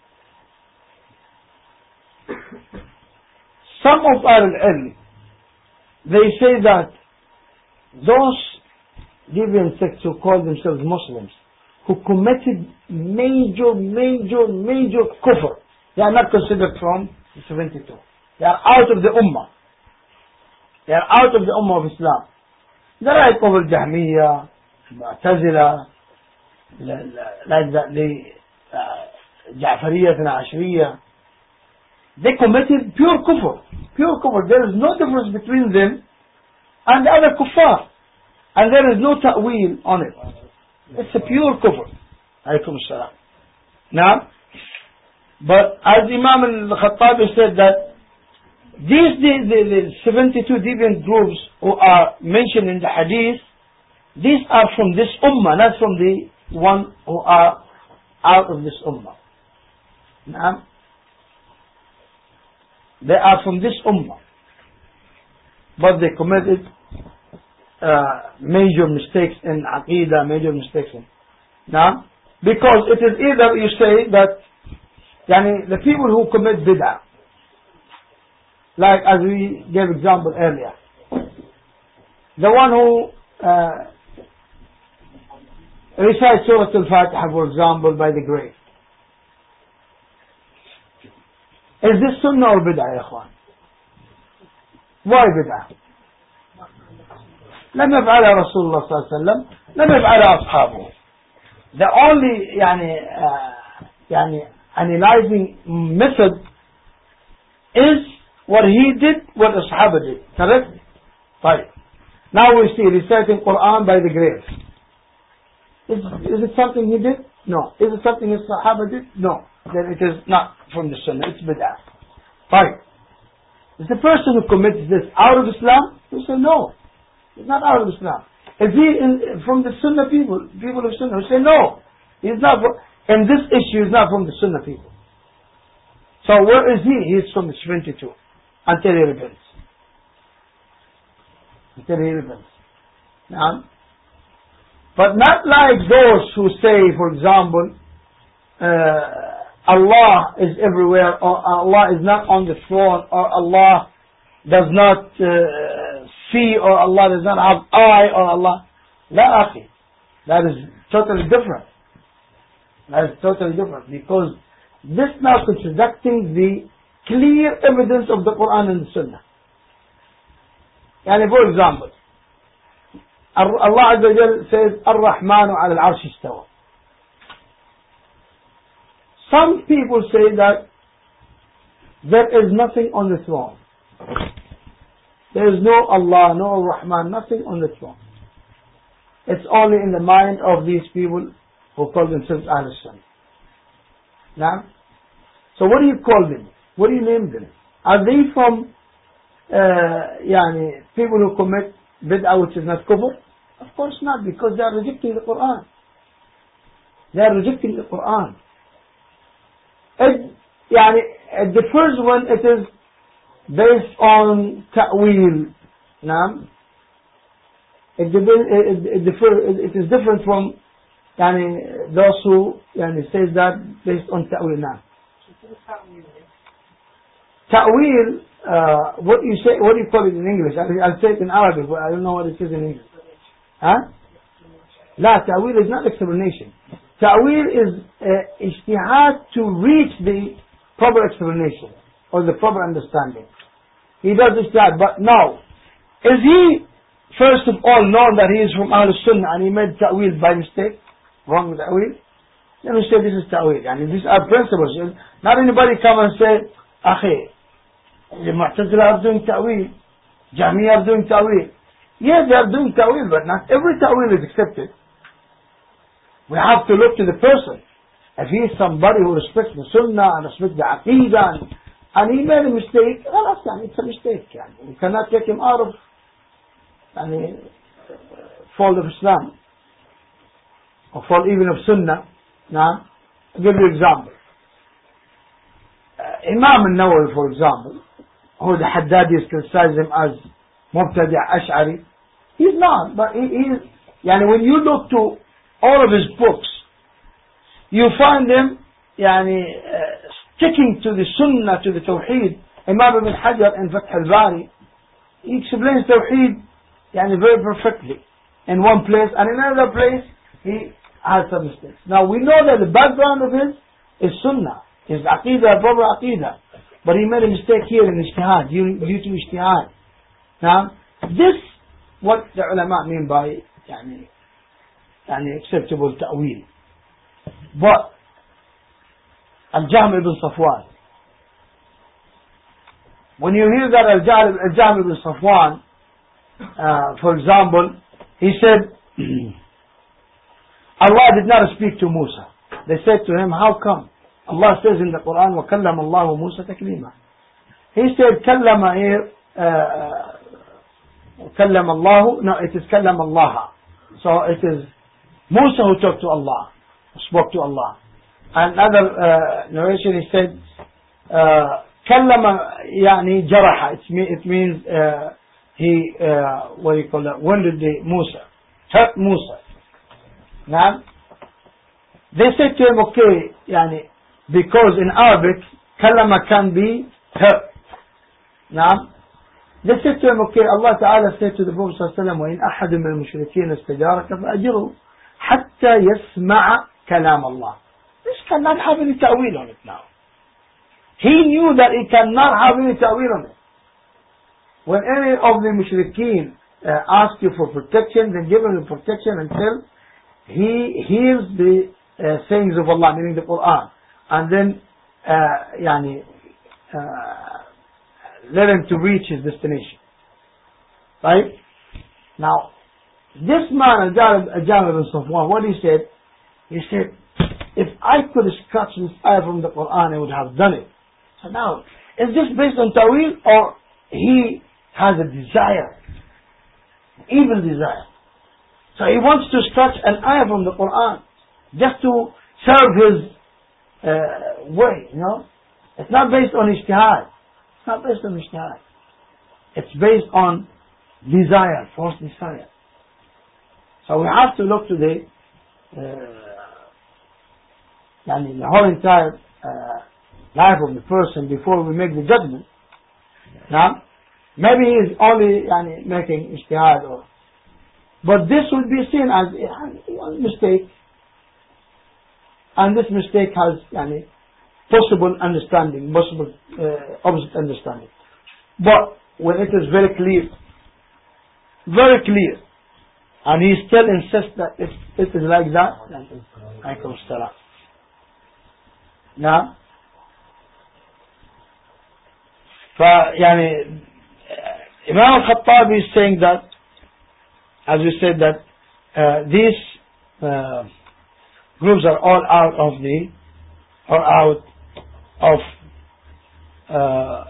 some of our ilm, they say that those deviant sects who call themselves Muslims, who committed major, major, major kufr, they are not considered from the seventy-two. They are out of the ummah. They are out of the ummah of Islam. They are like of al-Jahmiyyah, Mu'tazila, like that, the uh, Ja'fariyyah and Ashriyah. They committed pure kufr. Pure kufr. There is no difference between them and the other kuffar. And there is no ta'weel on it. It's a pure kufr. Alaykum as-salam. Now, but as Imam al-Khattabi said that these the, the, the seventy-two deviant groups who are mentioned in the hadith, these are from this ummah, not from the one who are out of this ummah. Now, they are from this ummah, but they committed uh, major mistakes in aqidah, major mistakes in now, because it is either you say that yani, the people who commit bid'ah, like as we gave example earlier, the one who uh, recites Surah Al-Fatiha, for example, by the grave. Is this sunnah or bid'ah, ya ikhwan? Why bid'ah? لم يفعلها رسول الله صلى الله عليه وسلم، لم يفعلها أصحابه. the only يعني, uh, يعني analyzing method is what he did, what the Sahaba did. Correct? Right. Now we see reciting Quran by the grave. Is, is it something he did? No. Is it something his Sahaba did? No. Then it is not from the Sunnah. It's bid'ah. Right. Is the person who commits this out of Islam? We say no. He's not out of Islam. Is he in, from the Sunnah people, people of Sunnah? We say no. He's not. And this issue is not from the Sunnah people. So where is he? He is from the seventy-two. Until he repents. Until he repents. Now, but not like those who say, for example, uh, Allah is everywhere, or Allah is not on the throne, or Allah does not uh, see, or Allah does not have eye, or Allah. La akhi. That is totally different. That is totally different. Because this now contradicting the clear evidence of the Quran and the Sunnah. Yani for example, Allah Azza wa Jal says, Ar-Rahmanu ala al-Arsh istawa. Some people say that there is nothing on the throne. There is no Allah, no Rahman, nothing on the throne. It's only in the mind of these people who call themselves Ahlul Sunnah. Now, so what do you call them? What do you name them? Are they from uh, yani, people who commit bid'ah which is not kufr? Of course not, because they are rejecting the Quran. They are rejecting the Quran. It, yani, the first one, it is based on ta'wil. Naam. It, it, it, it, it is different from yani, those who yani, says that based on ta'wil. Naam. Ta'wil, uh, what you say, what do you call it in English? I'll, I'll say it in Arabic, but I don't know what it is in English. Huh? La, ta'wil is not explanation. Ta'wil is uh, ijtihad to reach the proper explanation or the proper understanding. He does ijtihad, but now, is he first of all known that he is from Ahlul Sunnah and he made ta'wil by mistake? Wrong with ta'wil? Then we say this is ta'wil. And these are principles. Not anybody come and say, Akhi, the Mu'tazila are doing ta'wil, Jahmiyyah are doing ta'wil. Yes, they are doing ta'wil, but not every ta'wil is accepted. We have to look to the person. If he is somebody who respects the Sunnah and respects the Aqidah, and, and he made a mistake, well, it's a mistake. You cannot take him out of the fold of Islam, or fold even of Sunnah. Now, I'll give you an example. Uh, Imam al-Nawawi, for example, who the Haddadis criticize him as Mubtadi' Ash'ari, he's not, but he is, yani when you look to all of his books, you find them yani, uh, sticking to the Sunnah, to the Tawheed. Imam ibn Hajar in Fath al-Bari, he explains Tawheed yani, very perfectly in one place, and in another place he has some mistakes. Now we know that the background of his is Sunnah, his Aqidah, proper Aqidah, but he made a mistake here in Ijtihad, due, due to Ijtihad. Now this, what the ulama mean by yani, يعني acceptable ta'wil. But Al-Jahm ibn Safwan, when you hear that Al-Jahm ibn Safwan, uh, for example, he said Allah did not speak to Musa. They said to him, how come? Allah says in the Quran, وَكَلَّمَ اللَّهُ مُوسَى تَكْلِيمًا. He said كَلَّمَ here كَلَّمَ اللَّهُ, no, it is كَلَّمَ اللَّهَ. So it is Musa who talked to Allah, spoke to Allah. Another uh, narration, he said, كلم يعني جرح. It means uh, he, uh, what do you call that? Wounded the Musa, hurt Musa. Now, they said to him, okay, يعني, because in Arabic, كلم can be hurt. Now, they said to him, okay, Allah Ta'ala said to the Prophet صلى الله عليه وسلم, وإن أحد من المشركين استجارك فأجره حتى يسمع كلام الله. This cannot have any ta'wil on it now. He knew that he cannot have any ta'wil on it. When any of the mushrikeen uh, ask you for protection, then give him the protection until he hears the uh, sayings of Allah, meaning the Quran, and then uh, yani, uh, let him to reach his destination. Right? Now, this man, Al-Jami ibn Safwan, what he said, he said, if I could scratch this ayah from the Quran, I would have done it. So now, is this based on Tawil, or he has a desire, evil desire? So he wants to scratch an ayah from the Quran, just to serve his uh, way, you know? It's not based on ijtihad. It's not based on ijtihad. It's based on desire, false desire. So we have to look to the, uh, the whole entire uh, life of the person before we make the judgment. Now, maybe he is only yani, making ijtihad, or, but this would be seen as a mistake, and this mistake has yani, possible understanding, possible uh, opposite understanding. But when it is very clear, very clear, and he still insists that it, it is like that, alaykum salam. Now, فيعني Imam al-Khattabi is saying that, as we said, that uh, these uh, groups are all out of the, or out of uh,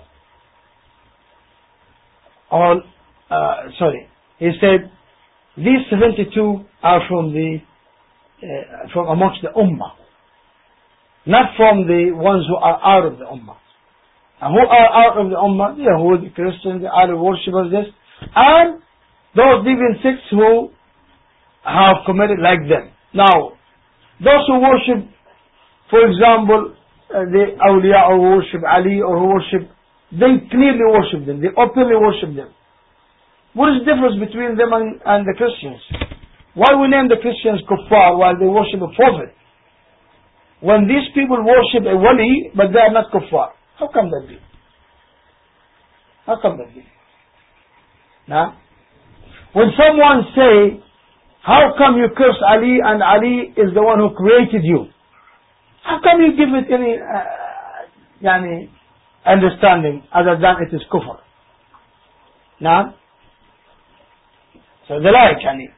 all, uh, sorry, he said these seventy-two are from the, uh, from amongst the Ummah, not from the ones who are out of the Ummah. And who are out of the Ummah? The Yahud, the Christians, the idol worshippers, this, and those deviant sects who have committed like them. Now, those who worship, for example, uh, the awliya, or worship Ali, or who worship, they clearly worship them, they openly worship them. What is the difference between them and, and the Christians? Why we name the Christians kuffar while they worship a prophet? When these people worship a wali, but they are not kuffar. How come that be? How come that be? Now, when someone say, how come you curse Ali and Ali is the one who created you? How come you give it any uh, yani, understanding other than it is kufr? Now, so the like, yani.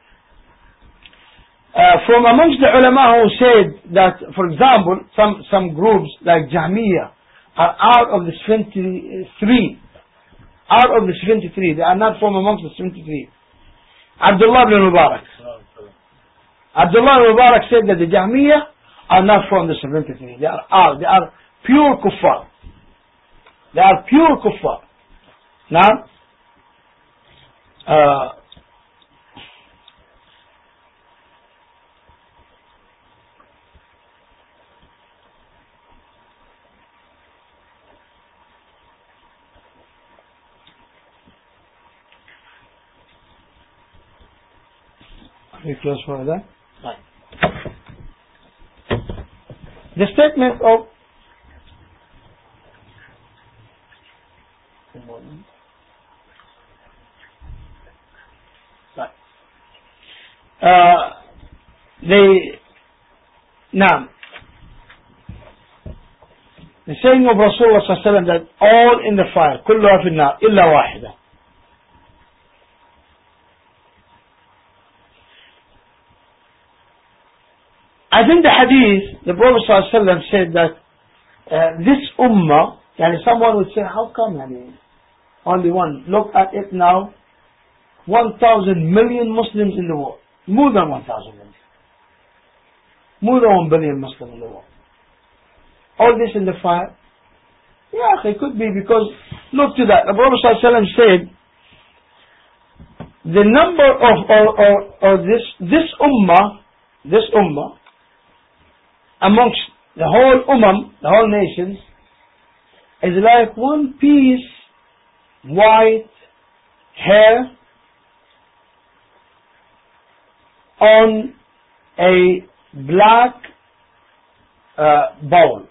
Uh, from amongst the ulama who said that, for example, some, some groups like Jahmiyyah are out of the seventy-three. Out of the seventy-three. They are not from amongst the seventy-three. Abdullah ibn Mubarak. Abdullah ibn Mubarak said that the Jahmiyyah are not from the seventy-three. They are out. They are pure kuffar. They are pure kuffar. Now, uh, we close for that. Right. The statement of right. Uh, the now the saying of Rasulullah sallallahu alaihi wasallam that all in the fire, كلها في النار إلا واحدة. I think the hadith, the Prophet ﷺ said that uh, this ummah, yani someone would say, how come yani, only one? Look at it now, one thousand million Muslims in the world. More than one thousand million. More than one billion Muslims in the world. All this in the fire? Yeah, it could be, because look to that. The Prophet ﷺ said, the number of, or, or, or this, this ummah, this ummah, amongst the whole ummah, the whole nations, is like one piece white hair on a black uh, bowl.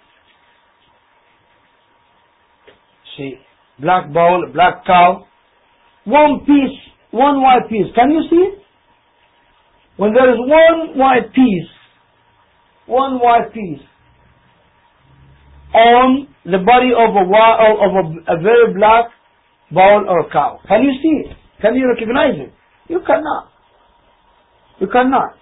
See, black bowl, black cow, one piece, one white piece. Can you see it? when there is one white piece, one white piece on the body of a of a, a very black bull or cow, can you see it? Can you recognize it? You cannot. You cannot.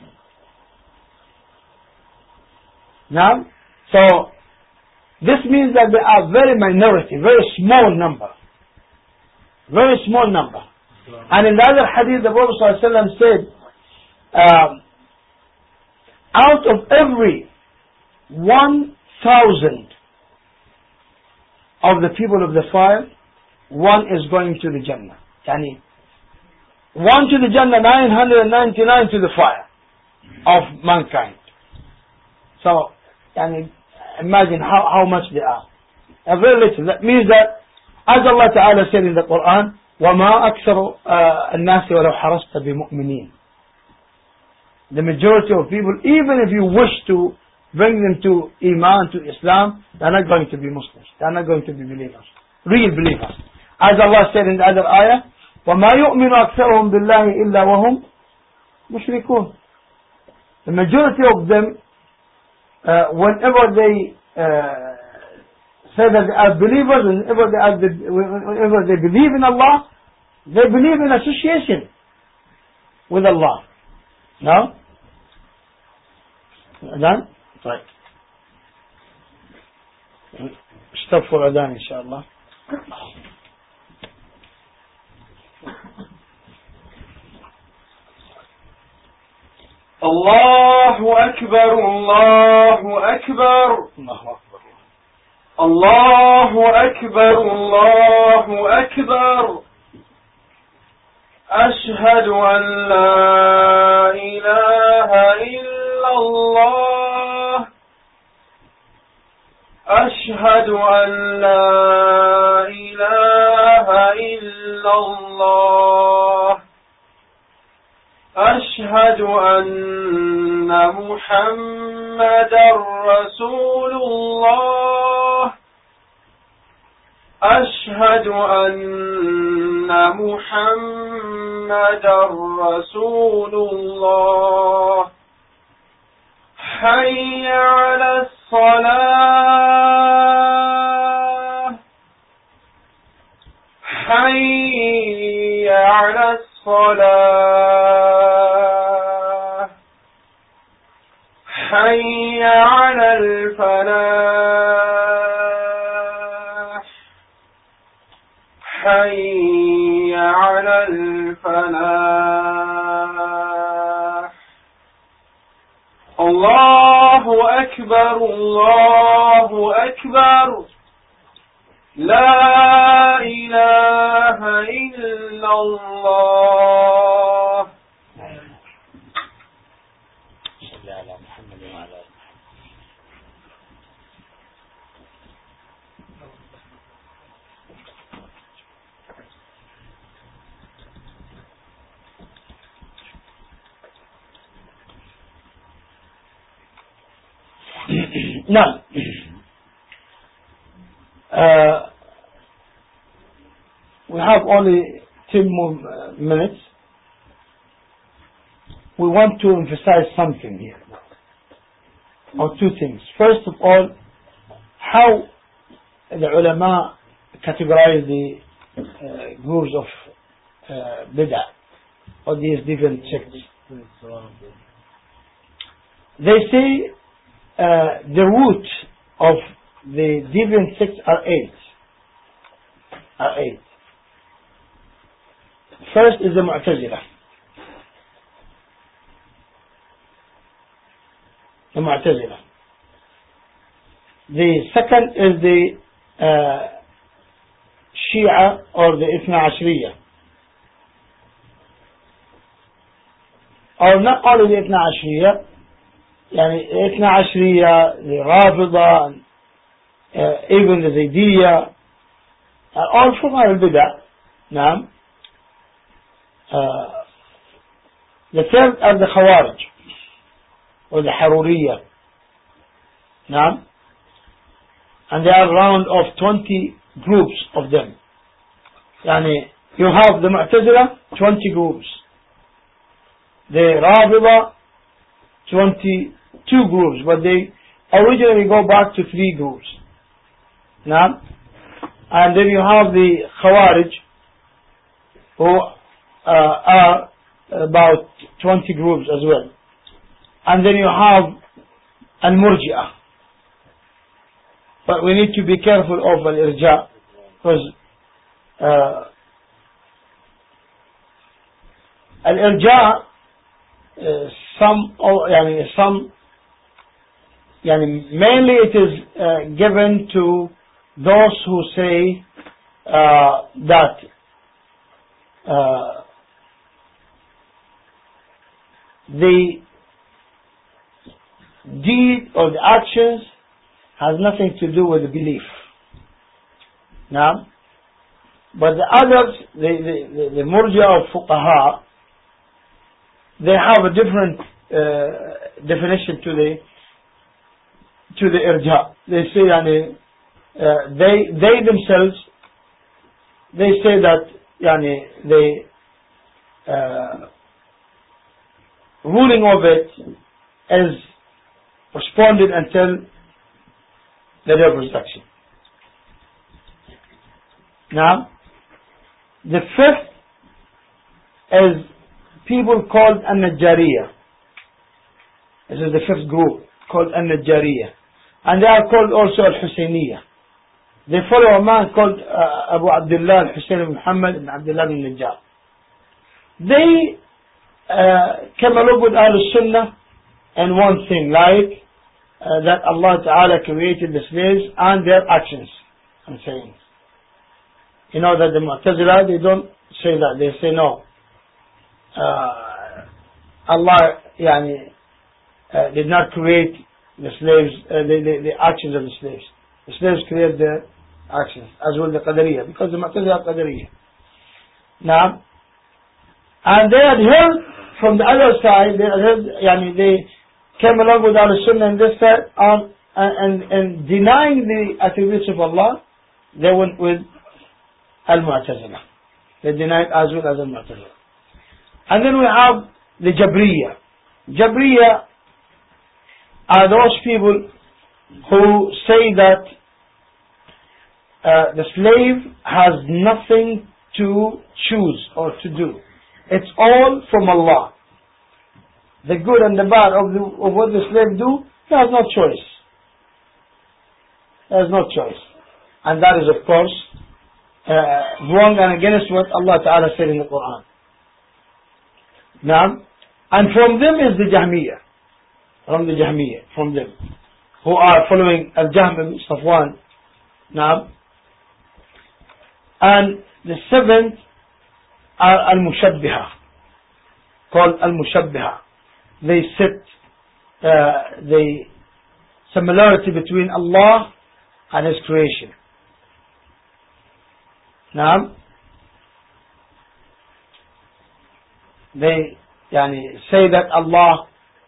Now, so this means that they are very minority, very small number. Very small number. And in the other hadith, the Prophet ﷺ said, um, out of every one thousand of the people of the fire, one is going to the Jannah. Yani, one to the Jannah, nine hundred ninety-nine to the fire of mankind. So, yani, imagine how, how much they are. A very little. That means that, as Allah Ta'ala said in the Quran, وَمَا أَكْثَرُ النَّاسِ وَلَوْ حَرَصْتَ بِمُؤْمِنِينَ. The majority of people, even if you wish to bring them to Iman, to Islam, they're not going to be Muslims. They're not going to be believers. Real believers. As Allah said in the other ayah, وَمَا يُؤْمِنُ أَكْثَرُهُمْ بِاللَّهِ إِلَّا وَهُمْ مُشْرِكُونَ. The majority of them, uh, whenever they uh, say that they are believers, whenever they, are the, whenever they believe in Allah, they believe in association with Allah. No? Adhan? Right. Stop for Adhan, inshallah. Allahu Akbar, Allahu Akbar. Allahu Akbar, Allahu Akbar. أشهد أن لا إله إلا الله. أشهد أن لا إله إلا الله. أشهد أن محمدا رسول الله. أشهد أن محمدا رسول الله. حي على الصلاة. حي على الصلاة. حي على الفلاح. حي على الفلاح. الله أكبر، الله أكبر. لا إله إلا الله. صلى على محمد وعلى آله. Now, uh, we have only ten more minutes. We want to emphasize something here, or two things. First of all, how the ulama categorize the uh, groups of uh, bid'ah, or these different sects. They say Uh, the root of the different sects are eight. Are eight. First is the Mu'tazila. The Mu'tazila. The second is the uh, Shia or the Ithna Ashriya. Or not only the Ithna Ashriya, يعني اثنا عشرية, the Rafida, uh, even the Zaydiyya, are all from al-Bid'ah. نعم. Uh, the third are the Khawarij, or the Haruriyya. نعم. And there are around of twenty groups of them. يعني you have the Mu'tazila, twenty groups. the Rafida, twenty-two groups, but they originally go back to three groups. Now, and then you have the Khawarij, who uh, are about twenty groups as well. And then you have Al-Murji'ah. But we need to be careful of Al-Irja', because uh, Al-Irja', uh, some, oh, yani, some, yani, mainly it is uh, given to those who say uh, that uh, the deed or the actions has nothing to do with the belief. Now, but the others, the, the, the, the Murji'ah of Fuqaha, they have a different uh, definition to the to the irja. They say, yani, uh, they they themselves, they say that, yani, they uh, ruling of it is postponed until the day of resurrection. Now, the fifth is people called An-Najjariyah. This is the fifth group called An-Najjariyah, and they are called also Al-Husayniyah. They follow a man called uh, Abu Abdullah Al-Husayn ibn Muhammad ibn Abdullah ibn Najjar. They uh, came along with Ahl-Sunnah and one thing, like uh, that Allah Ta'ala created the slaves and their actions and sayings. You know that the Mu'tazila, they don't say that. They say no. Uh, Allah yani, uh, did not create the slaves, uh, the, the, the actions of the slaves. The slaves create their actions, as well the Qadariyah, because the Mu'tazila are Qadariyah. Now, and they had heard from the other side, they had heard, yani, they came along with Ahl-Sunnah and this side, um, and, and, and denying the attributes of Allah, they went with Al-Mu'tazila. They denied as well as Al-Mu'tazila. And then we have the Jabriya. Jabriya are those people who say that uh, the slave has nothing to choose or to do. It's all from Allah. The good and the bad of, the, of what the slave do, he has no choice. He has no choice. And that is, of course, uh, wrong and against what Allah Ta'ala said in the Quran. Now, and from them is the Jahmiyyah. From the Jahmiyyah, from them, who are following Al-Jahm ibn Safwan. Now, and the seventh are Al-Mushabbiha, called Al-Mushabbiha. They sit uh, the similarity between Allah and His creation. Now, they yani, say that Allah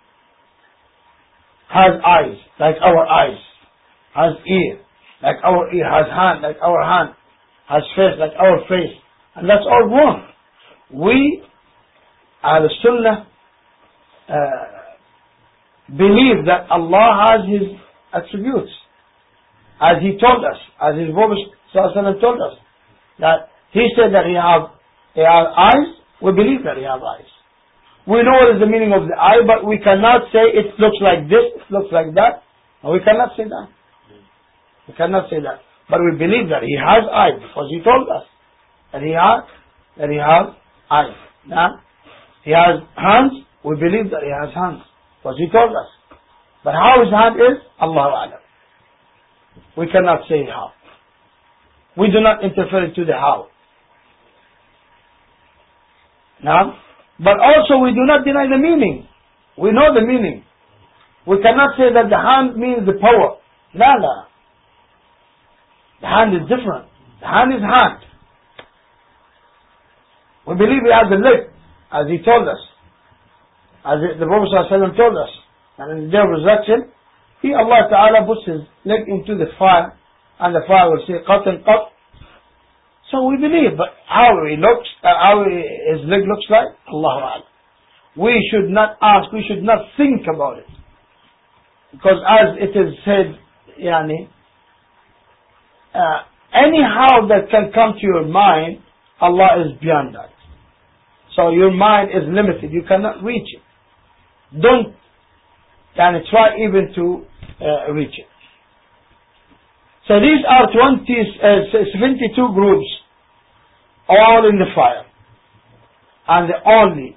has eyes, like our eyes, has ear, like our ear, has hand, like our hand, has face, like our face, and that's all wrong. We, Ahl-Sunnah, uh, believe that Allah has His attributes, as He told us, as His Prophet ﷺ told us, that He said that He has, He has eyes. We believe that He has eyes. We know what is the meaning of the eye, but we cannot say it looks like this, it looks like that. No, we cannot say that. We cannot say that. But we believe that He has eyes, because He told us that He has, that He has eyes. Now, He has hands. We believe that He has hands, because He told us. But how His hand is, Allahu A'lam. We cannot say how. We do not interfere into the how. Now, but also we do not deny the meaning. We know the meaning. We cannot say that the hand means the power. No, no. The hand is different. The hand is hand. We believe He has a leg, as He told us. As the Prophet ﷺ told us. And in the day of resurrection, He, Allah Ta'ala, puts His leg into the fire, and the fire will say, qat and qat. So we believe, but how He looks, uh, how His leg looks like, Allahu A'lam. we should not ask, we should not think about it. Because as it is said, yani, uh, anyhow that can come to your mind, Allah is beyond that. So your mind is limited, you cannot reach it. Don't yani, try even to uh, reach it. So these are twenty, uh, seventy-two groups, all in the fire. And the only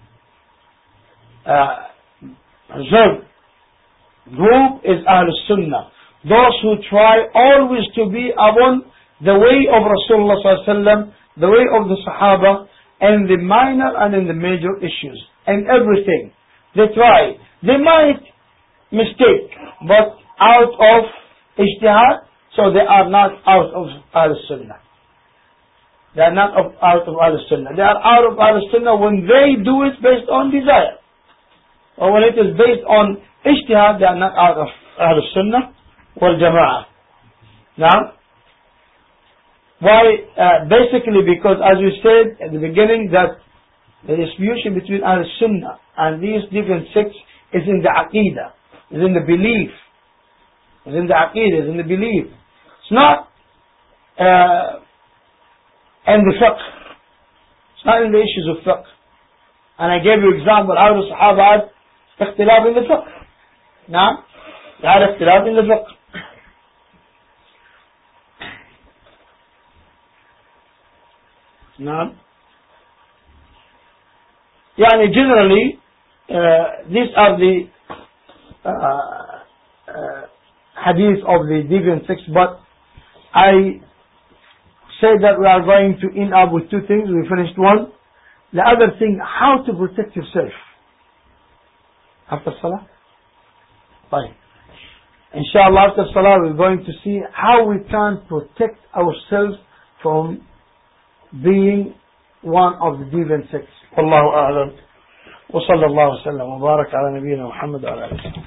uh, reserved group is Ahlul Sunnah. Those who try always to be upon the way of Rasulullah sallallahu alaihi wasallam, the way of the Sahaba, and the minor and in the major issues, and everything. They try. They might mistake, but out of ijtihad, so they are not out of Ahlul Sunnah. They are not of, out of Ahlul Sunnah. They are out of Ahlul Sunnah when they do it based on desire. Or when it is based on ijtihad, they are not out of Ahlul Sunnah wal Jama'ah. Now, why? Uh, basically because, as we said at the beginning, that the dispute between Ahlul Sunnah and these different sects is in the Aqidah, is in the belief. Is in the Aqidah, is in the belief. It's not uh, in the fiqh. It's not in the issues of fiqh. And I gave you example, how the Sahaba had اختلاف in the fiqh. Now, they had اختلاف in the fiqh. Now, يعني generally, uh, these are the uh, uh, hadith of the different sects, but I said that we are going to end up with two things. We finished one. The other thing, how to protect yourself after Salah. Fine. Inshallah, after Salah, we're going to see how we can protect ourselves from being one of the different sects. Wallahu a'lam. Wa sallallahu wa sallam wa barak ala nabiyyina Muhammad wa ala alihi.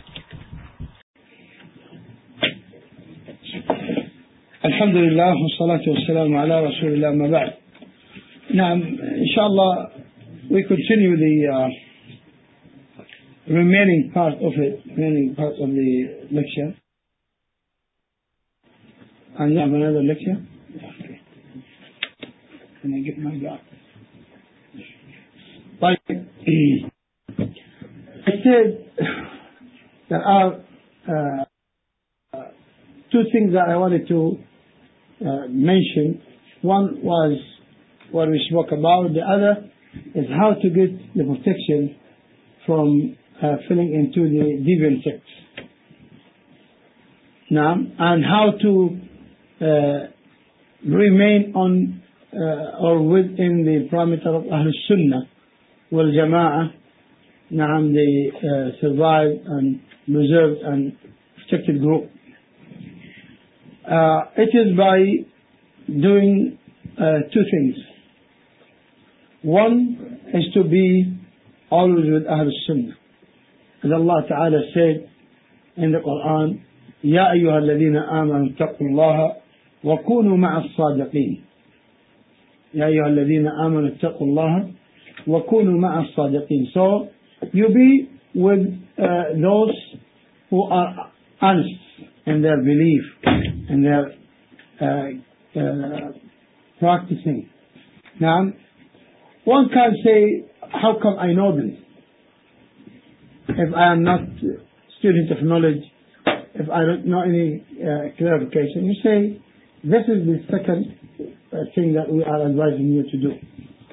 Alhamdulillah wa salatu wa salamu ala rasulillah ma ba'd. Now, inshallah, we continue the uh, remaining part of it, remaining part of the lecture. And you have another lecture? Okay. Can I get my God? But I said there are uh, two things that I wanted to uh, mention. One was what we spoke about. The other is how to get the protection from uh, falling into the deviant sects. Now, and how to uh, remain on uh, or within the parameter of Ahlul Sunnah wal Jama'ah. Now, the uh, survived and preserved and protected group. Uh, it is by doing uh, two things. One is to be always with Ahlul Sunnah. As Allah Ta'ala said in the Quran, يا أيها الذين آمنوا اتقوا الله وكونوا مع الصادقين. يا أيها الذين آمنوا اتقوا الله وكونوا مع الصادقين. So you be with uh, those who are honest in their belief, in their uh, uh, practicing. Now, one can say, how come I know this? If I am not a student of knowledge, if I don't know any uh, clarification, you say, this is the second uh, thing that we are advising you to do.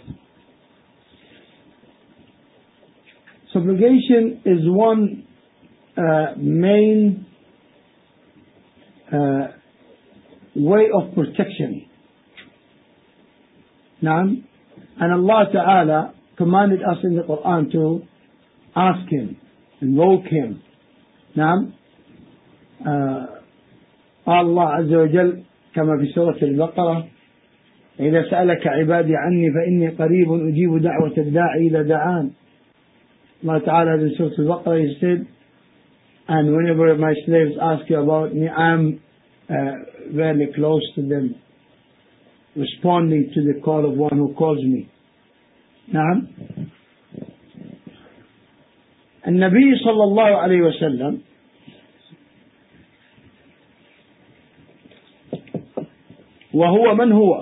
Subrogation is one uh, main uh, way of protection. Now, and Allah Ta'ala commanded us in the Quran to ask Him, invoke Him. Now, uh, Allah Azza wa Jal كما في سورة البقرة إذا سألك عبادي عني فإني قريب أجيب دعوة الداعي إذا دعان. Allah Ta'ala in Surah Al-Baqarah He said, and whenever my slaves ask you about me, I am uh, very close to them, responding to the call of one who calls me. Now, النبي صلى الله عليه وسلم وهو من هو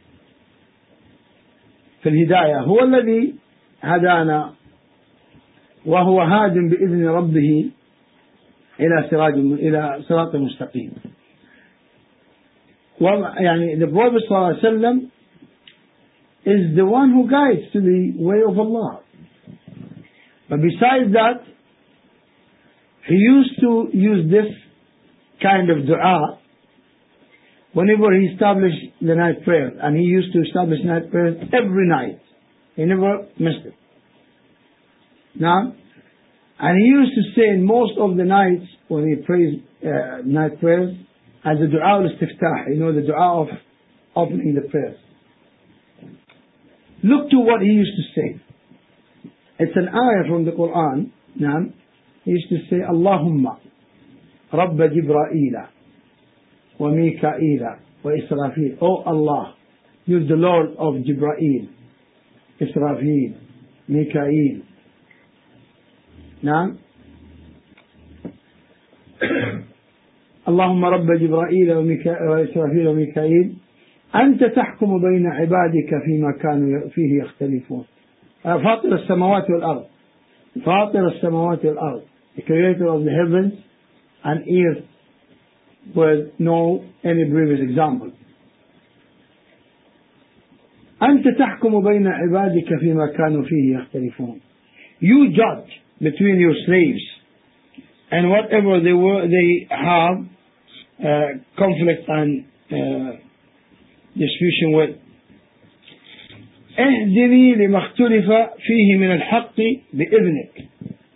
في الهداية، هو الذي هدانا وهو هاد بإذن ربه إلى سراج إلى صراط مستقيم. يعني the Prophet صلى الله عليه وسلم is the one who guides to the way of Allah. But besides that, he used to use this kind of dua whenever he established the night prayer, and he used to establish night prayers every night. He never missed it. Now, and he used to say in most of the nights when he prays uh, night prayers as the dua al-istiftah, you know, the dua of opening the prayers. Look to what he used to say. It's an ayah from the Quran. Now, he used to say, Allahumma Rabba Jibraila wa Mikaila wa Israfil. Oh Allah, you are the Lord of Jibrail, Israfil, Mikail. نعم اللهم رب جبرائيل وإسرافيل وميكائيل أنت تحكم بين عبادك فيما كانوا فيه يختلفون. فاطر السماوات والأرض فاطر السماوات والأرض the creator of the heavens and earth with no any previous example. أنت تحكم بين عبادك فيما كانوا فيه يختلفون. You judge between your slaves and whatever they were they have uh, conflict and uh, disputation with. اهدني لما اختلف فيه من الحق بإذنك.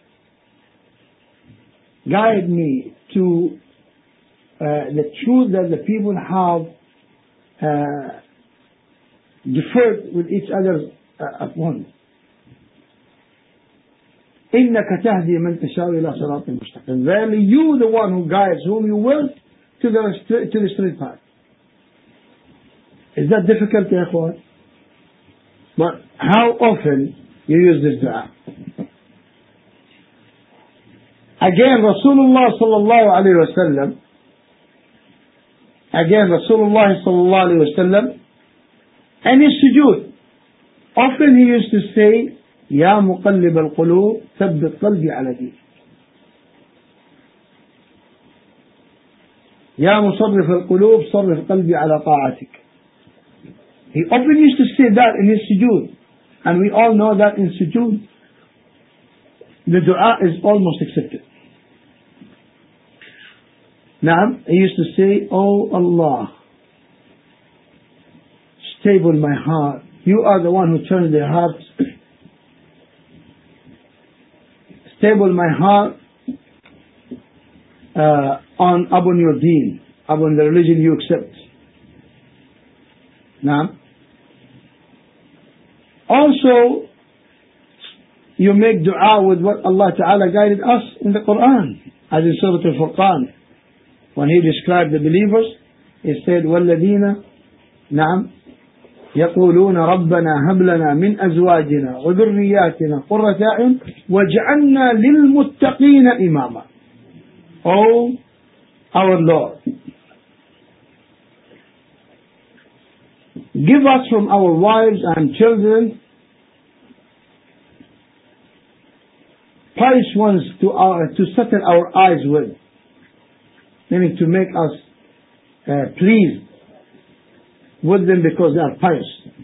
Guide me to uh, the truth that the people have uh, differed with each other uh, upon. إنك تهدي من تشاء إلى صراط مستقيم. Verily you the one who guides whom you will to the to the straight path. Is that difficult, يا أخوان? But how often you use this dua? Again, Rasulullah sallallahu alayhi wa sallam. Again, Rasulullah sallallahu alayhi wa sallam. And his sujood. Often he used to say, يا مقلب القلوب ثبت قلبي على دينك. يا مصرف القلوب صرف قلبي على طاعتك. He often used to say that in his sujood, and we all know that in sujood the dua is almost accepted. Now he used to say, oh Allah, stable my heart. You are the one who turns their hearts. Stable my heart uh, on upon your deen, upon the religion you accept. Now, also you make dua with what Allah Ta'ala guided us in the Quran, as in Surah Al-Furqan. When He described the believers, He said, وَالَّذِينَ نعم يقولون ربنا هب لنا من أزواجنا وذرياتنا قرة أعين واجعلنا للمتقين إماما. Oh, our Lord, give us from our wives and children pious ones to our, to settle our eyes with, meaning to make us uh, pleased with them because they are pious,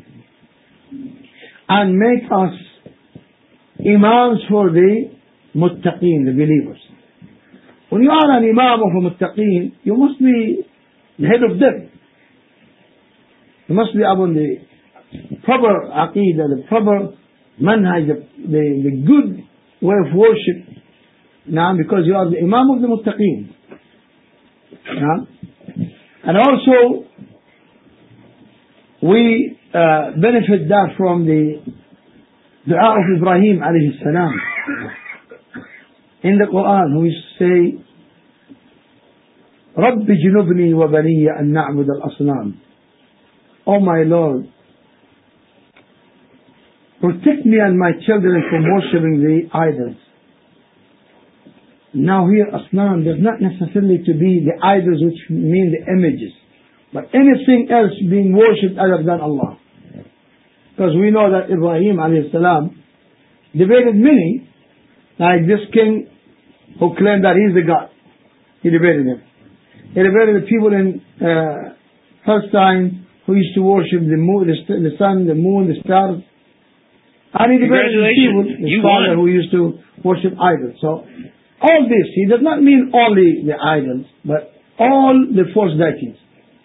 and make us imams for the muttaqeen, the believers. When you are an imam of a muttaqeen, you must be the head of them. You must be upon the proper aqidah, the proper manhaj, the, the, the good way of worship. Now, because you are the imam of the muttaqeen. Now, and also we uh, benefit that from the dua of Ibrahim alayhi salam in the Quran, who is say, رَبِّ جُنُبْنِي وَبَنِيَّ أَن نَعْبُدَ الْأَصْنَامِ. Oh my Lord, protect me and my children from worshipping the idols. Now here, asnam does not necessarily to be the idols which mean the images, but anything else being worshipped other than Allah. Because we know that Ibrahim alayhi salam debated many, like this king who claimed that he's the God. He debated him. He debated the people in uh, Palestine who used to worship the moon, the, st- the sun, the moon, the stars. And he debated the people, the scholar who used to worship idols. So all this, he does not mean only the idols, but all the false deities.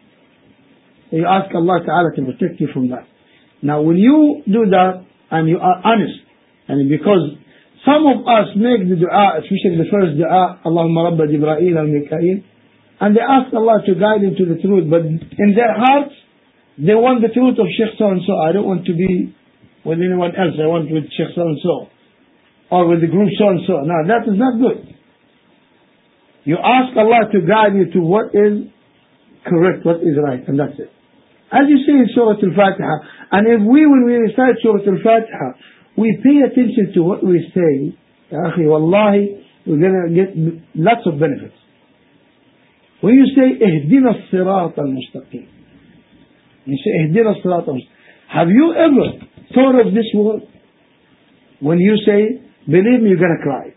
You ask Allah Ta'ala to protect you from that. Now when you do that and you are honest, and because some of us make the dua, especially the first dua, Allahumma Rabba Jibreel al-Mikaeel, and they ask Allah to guide them to the truth, but in their hearts, they want the truth of Sheikh so-and-so. I don't want to be with anyone else. I want with Sheikh so-and-so. Or with the group so-and-so. No, that is not good. You ask Allah to guide you to what is correct, what is right, and that's it. As you see in Surah Al-Fatiha, and if we, when we recite Surah Al-Fatiha, we pay attention to what we say, Ya akhi, wallahi, we're going to get lots of benefits. When you say, اهدنا الصراط المستقيم, you say, اهدنا الصراط المستقيم. Have you ever thought of this word? When you say, believe me, you're going to cry.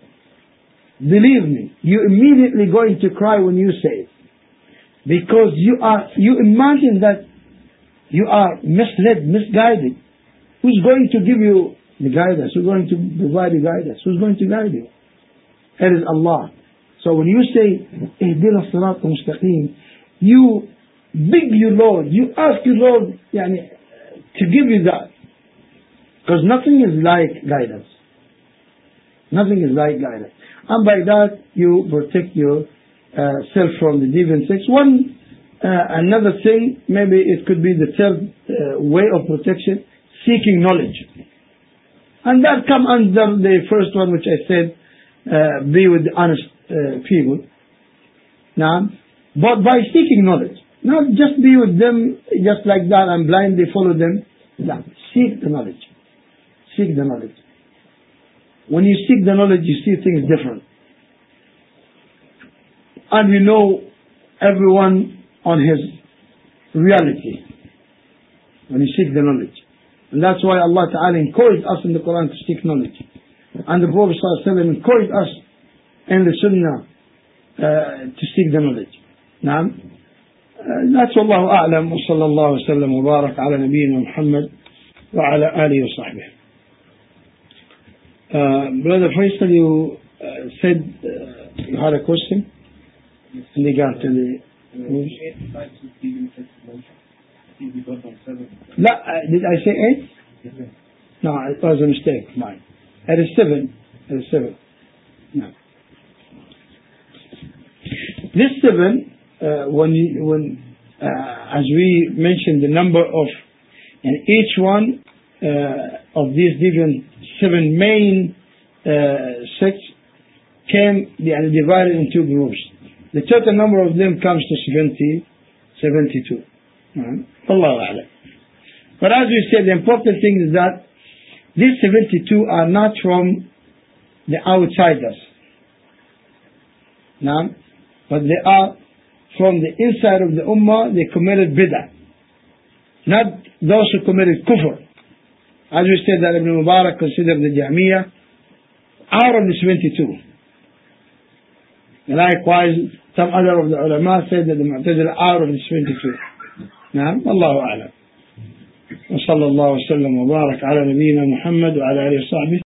Believe me, you're immediately going to cry when you say it. Because you are, you imagine that you are misled, misguided. Who's going to give you the guidance? Who's going to provide the guidance? Who's going to guide you? It is Allah. So when you say, اهدنا الصراط المستقيم, you beg your Lord, you ask your Lord yani, to give you that. Because nothing is like guidance. Nothing is like guidance. And by that, you protect yourself uh, from the deviant sects. One, uh, another thing, maybe it could be the third uh, way of protection, seeking knowledge. And that come under the first one which I said, uh, be with the honest uh, people. Now, but by seeking knowledge, not just be with them just like that and blindly follow them. No, seek the knowledge. Seek the knowledge. When you seek the knowledge, you see things different. And you know everyone on his reality when you seek the knowledge. And that's why Allah Ta'ala encouraged us in the Quran to seek knowledge. And the Prophet ﷺ encouraged us in the Sunnah uh, to seek the knowledge. Now, that's Wallahu A'lam wa sallallahu wa sallam wa barak ala nabiyyina Muhammad wa ala alihi wa sahbihi. Uh, Brother Faisal, you uh, said uh, you had a question in regard to the rules. No, uh, did I say eight? Yes. No, it was a mistake, mine. It is seven. It is seven. No. This seven, uh, when you, when uh, as we mentioned, the number of, and each one uh, of these different seven main uh, sects came and divided in two groups. The total number of them comes to seventy, seventy-two. Allah A'lam. But as we said, the important thing is that these seventy-two are not from the outsiders. No? But they are from the inside of the Ummah. They committed bid'ah. Not those who committed kufr. As we said that Ibn Mubarak considered the Jahmiyyah out of the seventy-two. Likewise, some other of the ulama said that the Mu'tazila out of the seventy-two. نعم والله أعلم وصلى الله وسلم وبارك على نبينا محمد وعلى آله وصحبه